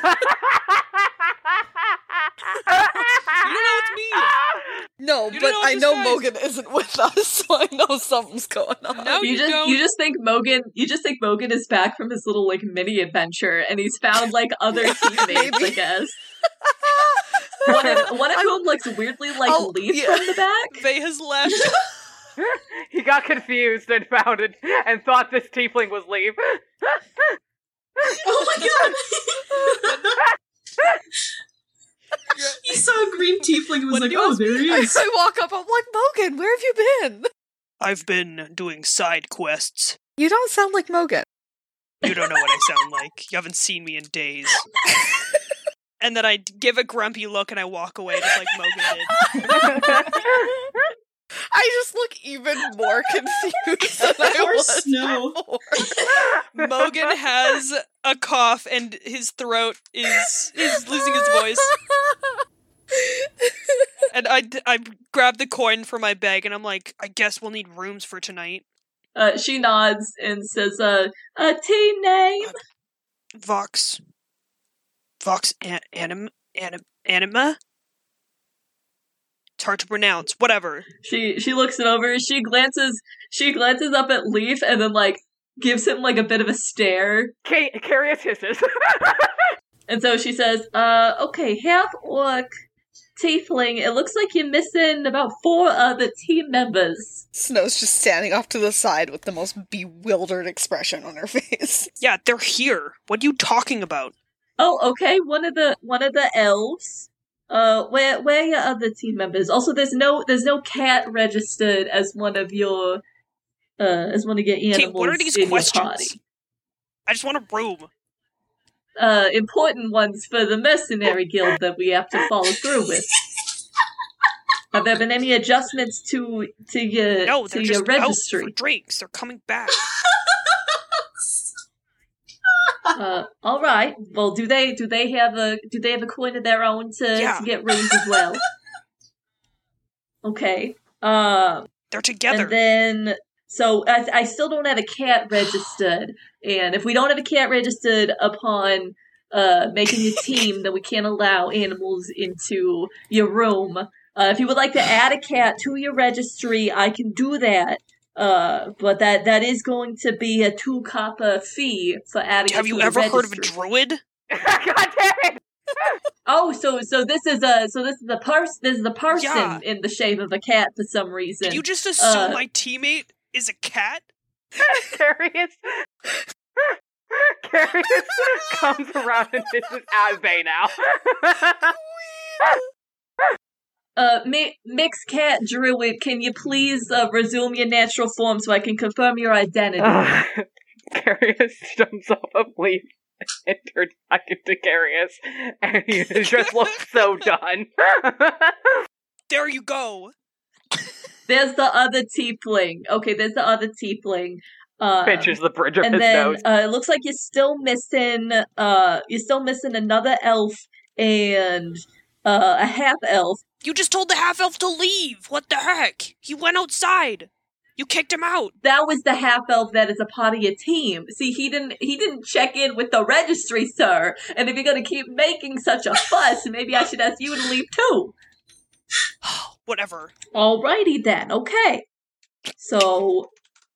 don't know it's me. No, You but don't know I know disguise. Mogan isn't with us, so I know something's going on. No, you don't. You just think Mogan is back from his little mini adventure, and he's found other teammates, I guess. One of whom looks weirdly like Leaf yeah. from the back. Vay has left. He got confused and found it and thought this tiefling was Leaf. Oh my god! He saw a green tiefling and was What like, did you oh, ask there he is. I walk up, I'm like, Mogan, where have you been? I've been doing side quests. You don't sound like Mogan. You don't know what I sound like. You haven't seen me in days. And then I give a grumpy look and I walk away just like Mogan did. I just look even more confused than I Poor was Snow. before. Mogan has a cough and his throat is losing his voice. And I grab the coin from my bag and I'm like, I guess we'll need rooms for tonight. She nods and says, a team name? Vox Anima? It's hard to pronounce. Whatever. She looks it over. She glances up at Leaf and then like gives him like a bit of a stare. Carius hisses. And so she says, okay, half orc tiefling, it looks like you're missing about 4 other team members. Snow's just standing off to the side with the most bewildered expression on her face. Yeah, they're here. What are you talking about? Oh, okay, one of the elves. Where are your other team members? Also, there's no cat registered as one of your animals. Okay, what are these in questions? Your party. I just want a room. Important ones for the mercenary guild that we have to follow through with. Have there been any adjustments to your No, they're just registry? out for drinks. They're coming back. All right. Well, do they have a coin of their own to get rooms as well? Okay. They're together. And then, so I still don't have a cat registered, and if we don't have a cat registered upon making a team, then we can't allow animals into your room. If you would like to add a cat to your registry, I can do that. But that is going to be a 2 copper fee for adding. Have you ever heard of a druid? God damn it! Oh, so this is the person Yeah. in the shape of a cat for some reason. Did you just assume my teammate is a cat? Carius comes around and visits Asbay now. Mixed cat druid, can you please resume your natural form so I can confirm your identity? Carius jumps off a leaf and turns back into Carius, and he just looks so done. There you go. There's the other tiefling. Okay, there's the other tiefling. Pinches the bridge of And his then nose. it looks like you're still missing another elf and a half elf. You just told the half-elf to leave. What the heck? He went outside. You kicked him out. That was the half elf that is a part of your team. See, he didn't check in with the registry, sir. And if you're gonna keep making such a fuss, maybe I should ask you to leave too. Whatever. Alrighty then. Okay. So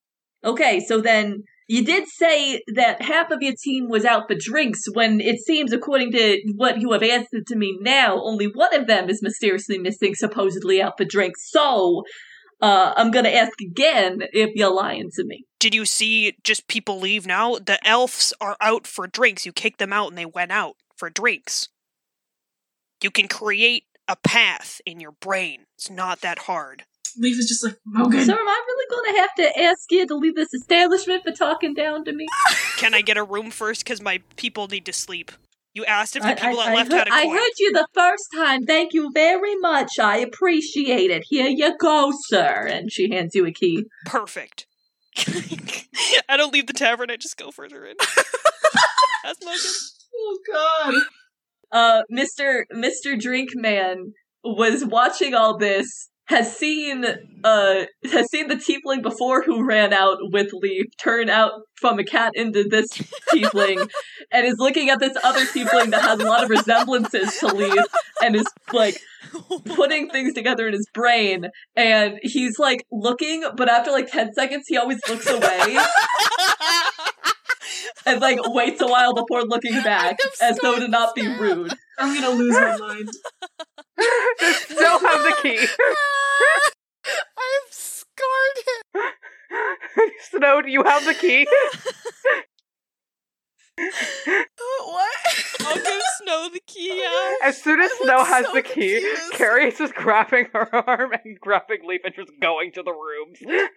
then you did say that half of your team was out for drinks when it seems, according to what you have answered to me now, only one of them is mysteriously missing, supposedly out for drinks. So, I'm gonna ask again if you're lying to me. Did you see just people leave now? The elves are out for drinks. You kicked them out and they went out for drinks. You can create a path in your brain. It's not that hard. Leaf is just like, Mogan. Sir, am I really gonna have to ask you to leave this establishment for talking down to me? Can I get a room first? Because my people need to sleep. You asked if the people that left had a I coin. heard you the first time. Thank you very much. I appreciate it. Here you go, sir. And she hands you a key. Perfect. I don't leave the tavern, I just go further in. Ask Mogan. Oh god. Mr. Drinkman was watching all this, has seen the tiefling before who ran out with Leaf turn out from a cat into this tiefling, and is looking at this other tiefling that has a lot of resemblances to Leaf, and is like putting things together in his brain, and he's like looking, but after like 10 seconds he always looks away. And like waits a while before looking back, as though to not be rude. I'm gonna lose my mind. Still have the key. I've scarred him. Snow, do you have the key? What? I'll give Snow the key out. As soon as I Snow look has so the key, confused. Carius is grabbing her arm and grabbing Leaf and just going to the rooms.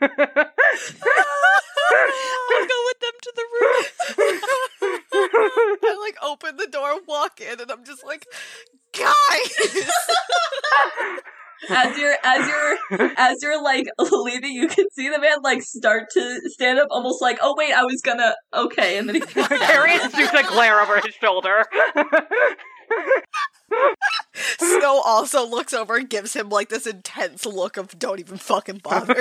I'll go with them to the room. I like open the door, walk in, and I'm just like, guys. As you're like leaving, you can see the man like start to stand up, almost like, oh wait, I was gonna, okay, and then he Carius shoots a glare over his shoulder. Snow also looks over and gives him like this intense look of don't even fucking bother.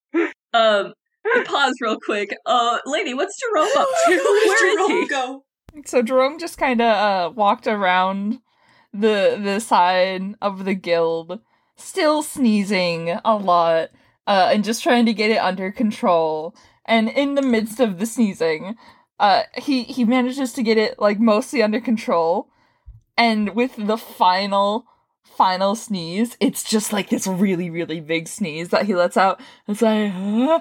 Pause real quick. Lady, what's Jerome up to? Where's Where is Jerome he? go? So Jerome just kind of walked around the side of the guild, still sneezing a lot, and just trying to get it under control. And in the midst of the sneezing, he manages to get it like mostly under control. And with the final sneeze, it's just like this really, really big sneeze that he lets out. It's like,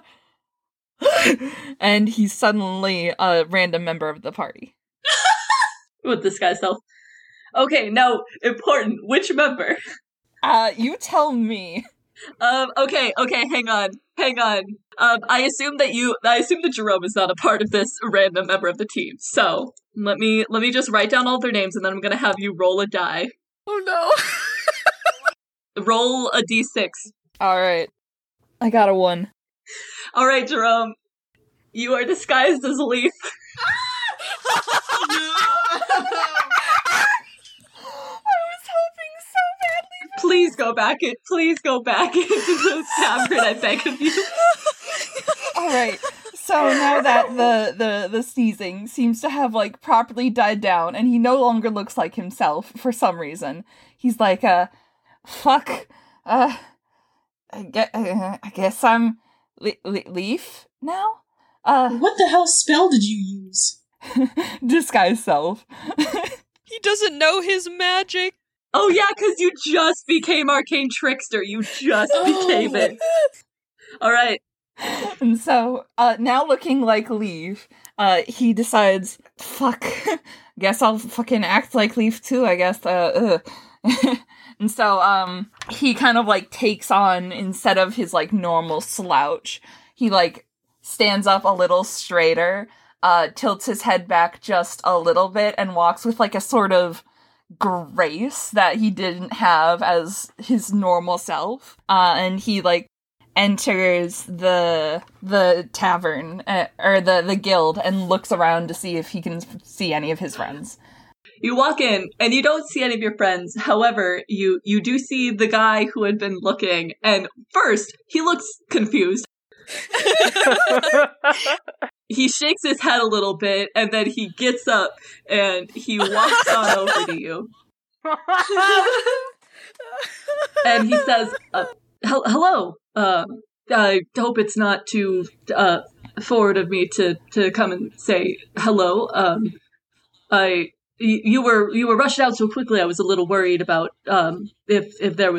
and he's suddenly a random member of the party. With disguise self. Okay, now, important, which member? You tell me. Okay, hang on. I assume that Jerome is not a part of this random member of the team. So, let me just write down all their names and then I'm gonna have you roll a die. Oh no. Roll a d6. Alright. I got a 1. Alright, Jerome. You are disguised as Leaf. No. Please go back into the tavern, I beg of you. Alright, so now that the sneezing seems to have, like, properly died down, and he no longer looks like himself for some reason, he's like, fuck, I guess I'm Leaf now? What the hell spell did you use? Disguise self. He doesn't know his magic. Oh yeah, because you just became Arcane Trickster. You just became it. Alright. And so, now looking like Leaf, he decides, fuck, guess I'll fucking act like Leaf too, I guess, And so, he kind of, like, takes on, instead of his, like, normal slouch, he, like, stands up a little straighter, tilts his head back just a little bit, and walks with, like, a sort of grace that he didn't have as his normal self. And he, like, enters the tavern, or the guild, and looks around to see if he can see any of his friends. You walk in, and you don't see any of your friends. However, you do see the guy who had been looking, and first, he looks confused. He shakes his head a little bit, and then he gets up, and he walks on over to you. And he says, hello, I hope it's not too forward of me to come and say hello. You were rushed out so quickly. I was a little worried about if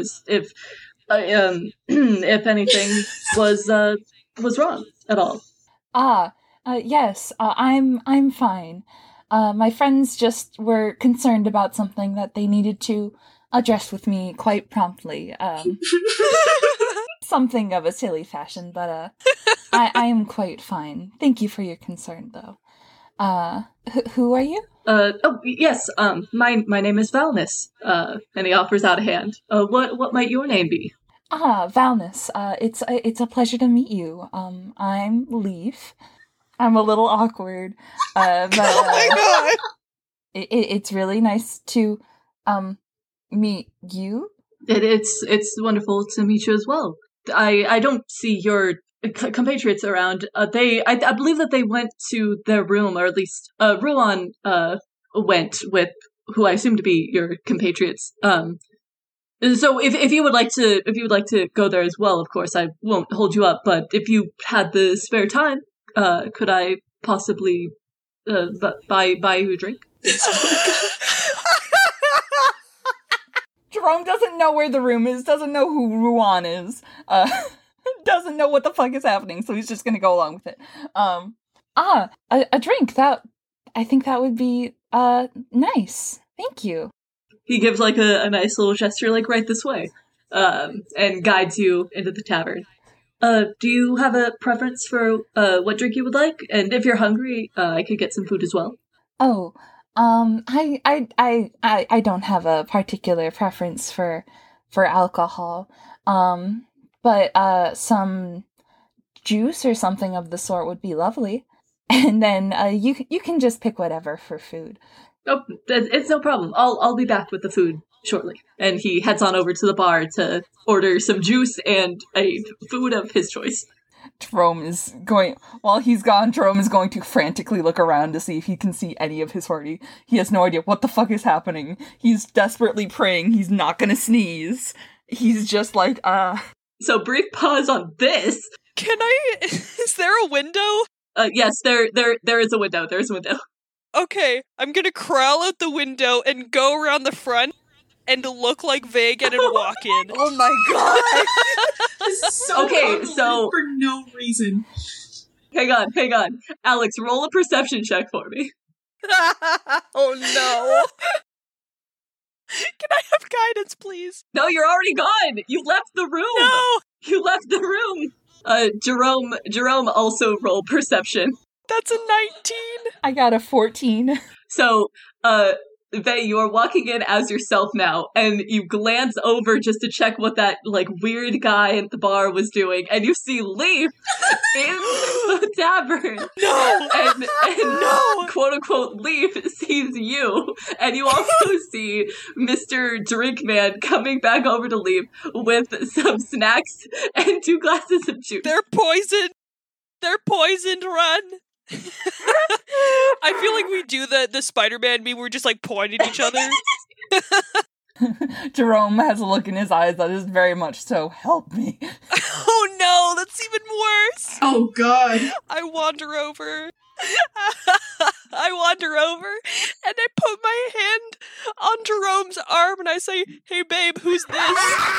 anything was wrong at all. Yes, I'm fine. My friends just were concerned about something that they needed to address with me quite promptly. Something of a silly fashion, but I am quite fine. Thank you for your concern, though. Who are you? Yes, my name is Valnus, and he offers out a hand. What might your name be? Valnus, it's a pleasure to meet you. I'm Leaf. I'm a little awkward, but Oh my god! It's really nice to meet you. It's wonderful to meet you as well. I don't see your compatriots around. I believe that they went to their room, or at least Ruan went with who I assume to be your compatriots. So if you would like to go there as well, of course I won't hold you up. But if you had the spare time, could I possibly buy you a drink? Jerome doesn't know where the room is, doesn't know who Ruan is, doesn't know what the fuck is happening, so he's just gonna go along with it. A drink, I think that would be, nice. Thank you. He gives, like, a nice little gesture, like, right this way, and guides you into the tavern. Do you have a preference for, what drink you would like? And if you're hungry, I could get some food as well. Oh, I don't have a particular preference for alcohol. But some juice or something of the sort would be lovely. And then, you can just pick whatever for food. Oh, it's no problem. I'll be back with the food shortly. And he heads on over to the bar to order some juice and a food of his choice. Jerome is going to frantically look around to see if he can see any of his party. He has no idea what the fuck is happening. He's desperately praying he's not gonna sneeze. He's just like, So brief pause on this. Is there a window? Yes, there is a window. There's a window. Okay, I'm gonna crawl out the window and go around the front and look like Vagan and walk in. Oh my god! This is so Okay, convoluted so- for no reason. Hang on. Alex, roll a perception check for me. Oh no! Can I have guidance, please? No, you're already gone. You left the room. No! You left the room. Jerome also roll perception. That's a 19! I got a 14. So, Vey, you are walking in as yourself now, and you glance over just to check what that, like, weird guy at the bar was doing, and you see Leaf in the tavern. No! And No! quote-unquote Leaf sees you, and you also see Mr. Drinkman coming back over to Leaf with some snacks and 2 glasses of juice. They're poisoned! They're poisoned, run! I feel like we do the Spider-Man meme, we're just like pointing at each other. Jerome has a look in his eyes that is very much so, help me. Oh no, that's even worse! Oh god. I wander over and I put my hand on Jerome's arm and I say, "Hey babe, who's this?"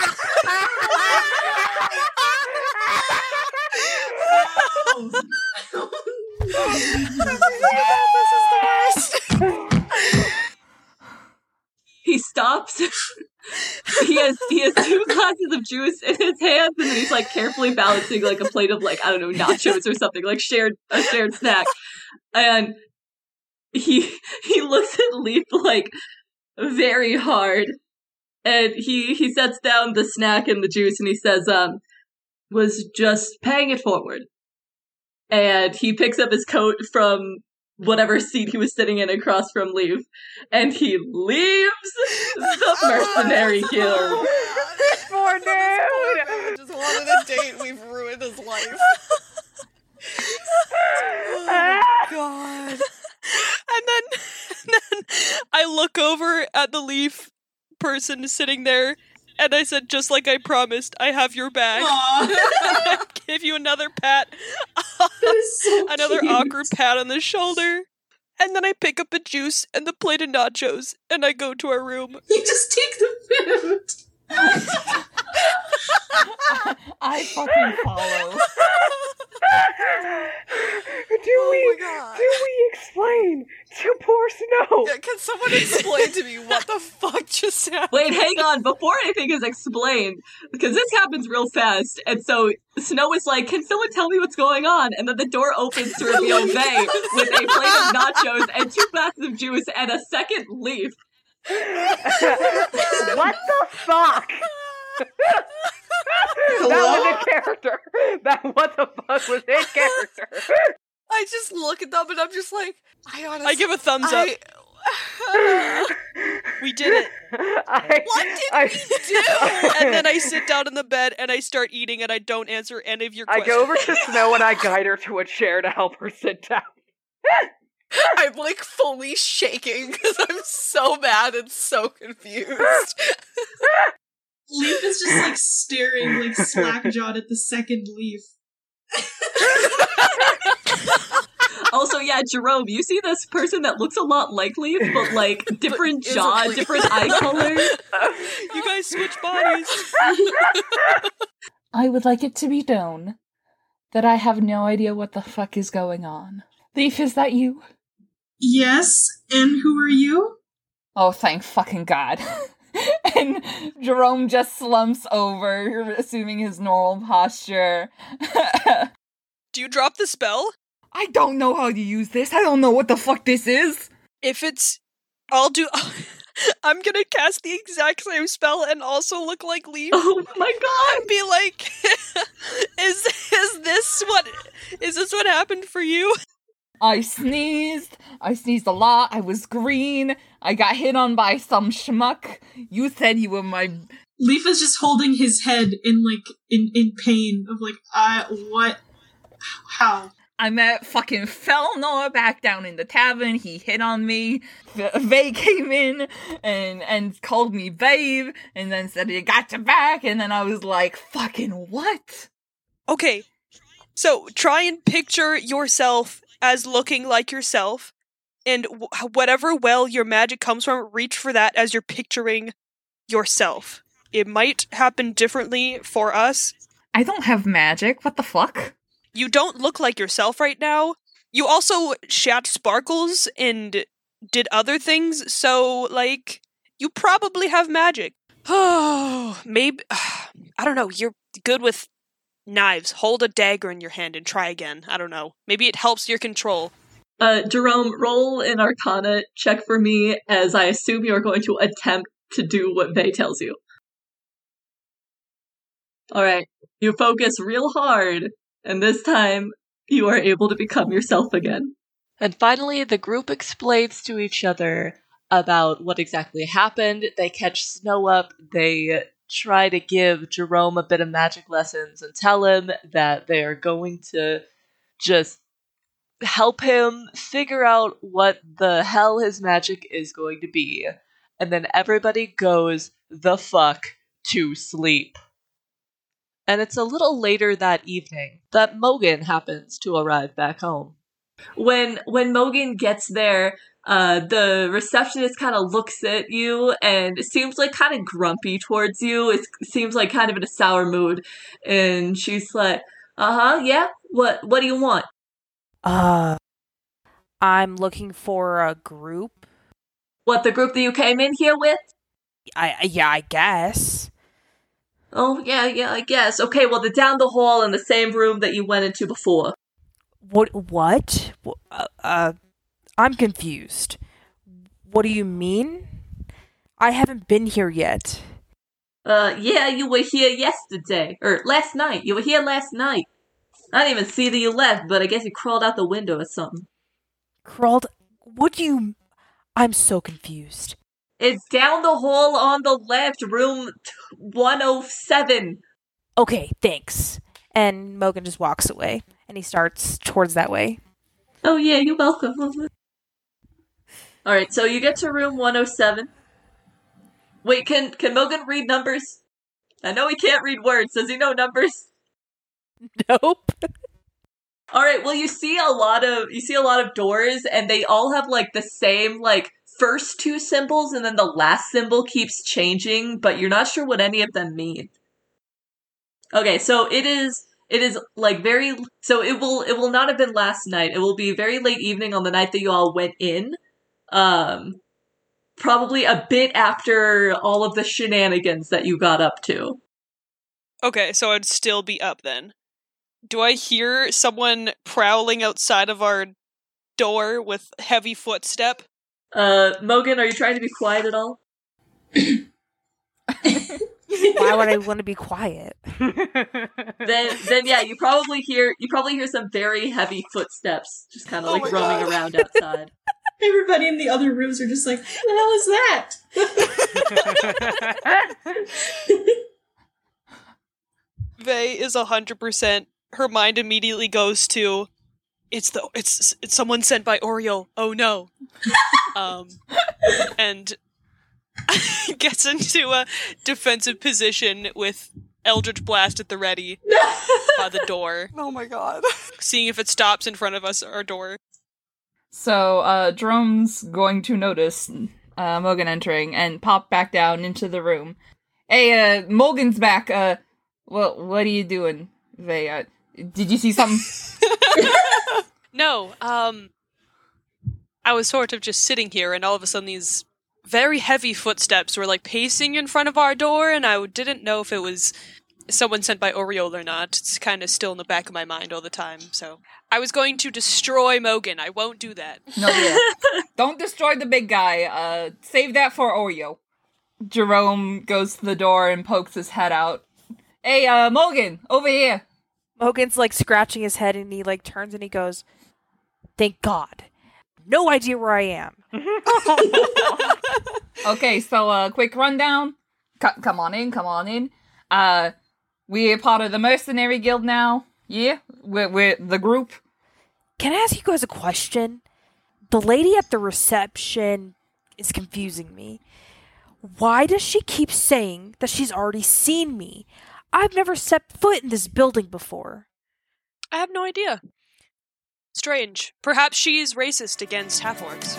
He stops. he has 2 glasses of juice in his hands, and then he's like carefully balancing like a plate of, like, I don't know, nachos or something, like a shared snack. And he looks at Leaf like very hard, and he sets down the snack and the juice, and he says, "Was just paying it forward." And he picks up his coat from whatever seat he was sitting in across from Leaf, and he leaves the mercenary guild. Poor dude! I just wanted a date. We've ruined his life. Oh god. And then I look over at the Leaf person sitting there, and I said, just like I promised, I have your back. I give you another pat. So Another cute. awkward pat on the shoulder. And then I pick up a juice and the plate of nachos, and I go to our room. You just take the food. I fucking follow. Do we God. explain to poor Snow? Yeah, can someone explain to me what the fuck just happened? Wait, hang on. Before anything is explained, because this happens real fast, and so Snow is like, "Can someone tell me what's going on?" And then the door opens to reveal Vey with a plate of nachos and 2 glasses of juice and a second Leaf. What the fuck? That was a character. That what the fuck was his character? I just look at them and I'm just like, I honestly... I give a thumbs up. We did it. What did we do? And then I sit down in the bed and I start eating and I don't answer any of your I questions. go over to Snow and I guide her to a chair to help her sit down. I'm like fully shaking because I'm so mad and so confused. Leaf is just like staring like slack-jawed at the second Leaf. Also, yeah, Jerome, you see this person that looks a lot like Leaf, but like different isn't jaw, Leaf. different eye color. You guys switch bodies. I would like it to be known that I have no idea what the fuck is going on. Leaf, is that you? Yes, and who are you? Oh, thank fucking God. And Jerome just slumps over, assuming his normal posture. Do you drop the spell? I don't know how to use this. I don't know what the fuck this is. If it's... I'm gonna cast the exact same spell and also look like Leaf. Oh my god! And be like, is this what happened for you? I sneezed a lot, I was green, I got hit on by some schmuck. You said you were my... Leaf is just holding his head in pain of like, what? How? I met fucking Felnor back down in the tavern. He hit on me. Vay came in and called me babe, and then said he got your back, and then I was like, fucking what? Okay, so try and picture yourself as looking like yourself, and whatever well your magic comes from, reach for that as you're picturing yourself. It might happen differently for us. I don't have magic. What the fuck? You don't look like yourself right now. You also shat sparkles and did other things, so, like, you probably have magic. Oh, maybe... I don't know, you're good with knives. Hold a dagger in your hand and try again. I don't know. Maybe it helps your control. Jerome, roll an Arcana check for me, as I assume you are going to attempt to do what Vay tells you. Alright, you focus real hard, and this time, you are able to become yourself again. And finally, the group explains to each other about what exactly happened. They catch Snow up, they try to give Jerome a bit of magic lessons and tell him that they are going to just help him figure out what the hell his magic is going to be. And then everybody goes the fuck to sleep. And it's a little later that evening that Mogan happens to arrive back home. When Mogan gets there, the receptionist kind of looks at you and seems like kind of grumpy towards you. It seems like kind of in a sour mood. And she's like, yeah? What do you want? I'm looking for a group. What, the group that you came in here with? I guess. Oh, yeah, I guess. Okay, well, they're down the hall in the same room that you went into before. What? I'm confused. What do you mean? I haven't been here yet. Yeah, you were here yesterday. Or last night. You were here last night. I didn't even see that you left, but I guess you crawled out the window or something. Crawled? What do you... I'm so confused. It's down the hall on the left, room 107. Okay, thanks. And Mogan just walks away, and he starts towards that way. Oh yeah, you're welcome. Alright, so you get to room 107. Wait, can Mogan read numbers? I know he can't read words. Does he know numbers? Nope. Alright, well you see a lot of doors, and they all have like the same like first two symbols, and then the last symbol keeps changing, but you're not sure what any of them mean. Okay, so it is like so it will not have been last night. It will be very late evening on the night that you all went in. Probably a bit after all of the shenanigans that you got up to. Okay, so I'd still be up then. Do I hear someone prowling outside of our door with heavy footstep? Mogan, are you trying to be quiet at all? Why would I want to be quiet? Then yeah, you probably hear some very heavy footsteps just kind of like roaming around outside. Everybody in the other rooms are just like, what the hell is that? Vay is 100%. Her mind immediately goes to, it's someone sent by Oriole. Oh no. And gets into a defensive position with Eldritch Blast at the ready by the door. Oh my god. Seeing if it stops in front of us, our door. So, Jerome's going to notice Mogan entering and pop back down into the room. Hey, Mogan's back. Well, what are you doing, Vay? Did you see something? No, I was sort of just sitting here, and all of a sudden these very heavy footsteps were, like, pacing in front of our door, and I didn't know if it was someone sent by Oriole or not. It's kind of still in the back of my mind all the time, so... I was going to destroy Mogan. I won't do that. No, yeah. Don't destroy the big guy. Save that for Oreo. Jerome goes to the door and pokes his head out. Hey, Mogan, over here. Mogan's, like, scratching his head, and he, like, turns and he goes, thank God. No idea where I am. Okay, so, quick rundown. Come on in. We are part of the Mercenary Guild now. Yeah, with the group. Can I ask you guys a question? The lady at the reception is confusing me. Why does she keep saying that she's already seen me? I've never set foot in this building before. I have no idea. Strange. Perhaps she's racist against half-orcs.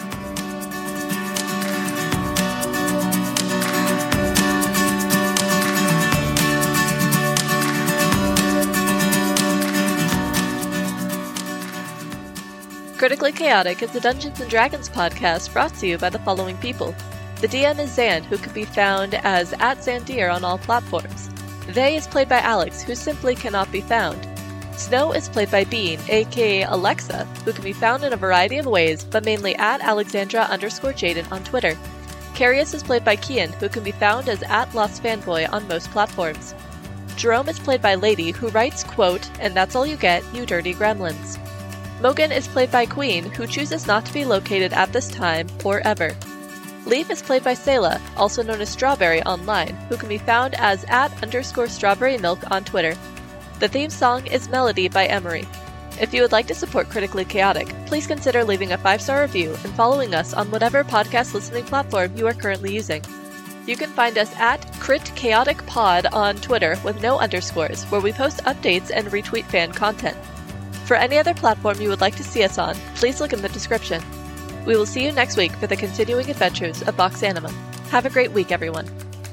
Critically Chaotic is a Dungeons & Dragons podcast brought to you by the following people. The DM is Zan, who can be found as @Zandir on all platforms. They is played by Alex, who simply cannot be found. Snow is played by Bean, aka Alexa, who can be found in a variety of ways, but mainly @Alexandra_Jaden on Twitter. Carius is played by Kian, who can be found as @LostFanboy on most platforms. Jerome is played by Lady, who writes, quote, "And that's all you get, you dirty gremlins." Mogan is played by Queen, who chooses not to be located at this time or ever. Leaf is played by Sayla, also known as Strawberry online, who can be found as @_StrawberryMilk on Twitter. The theme song is Melody by Emery. If you would like to support Critically Chaotic, please consider leaving a 5-star review and following us on whatever podcast listening platform you are currently using. You can find us @CritChaoticPod on Twitter with no underscores, where we post updates and retweet fan content. For any other platform you would like to see us on, please look in the description. We will see you next week for the continuing adventures of Vox Anima. Have a great week, everyone.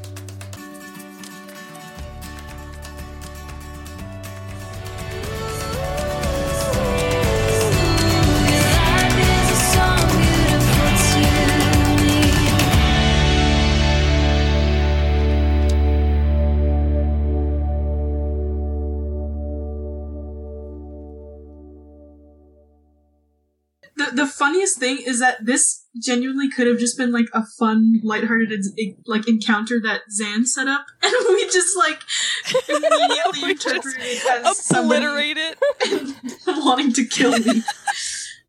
The funniest thing is that this genuinely could have just been like a fun, lighthearted like encounter that Zan set up, and we just like immediately interpreted it as obliterate it wanting to kill me.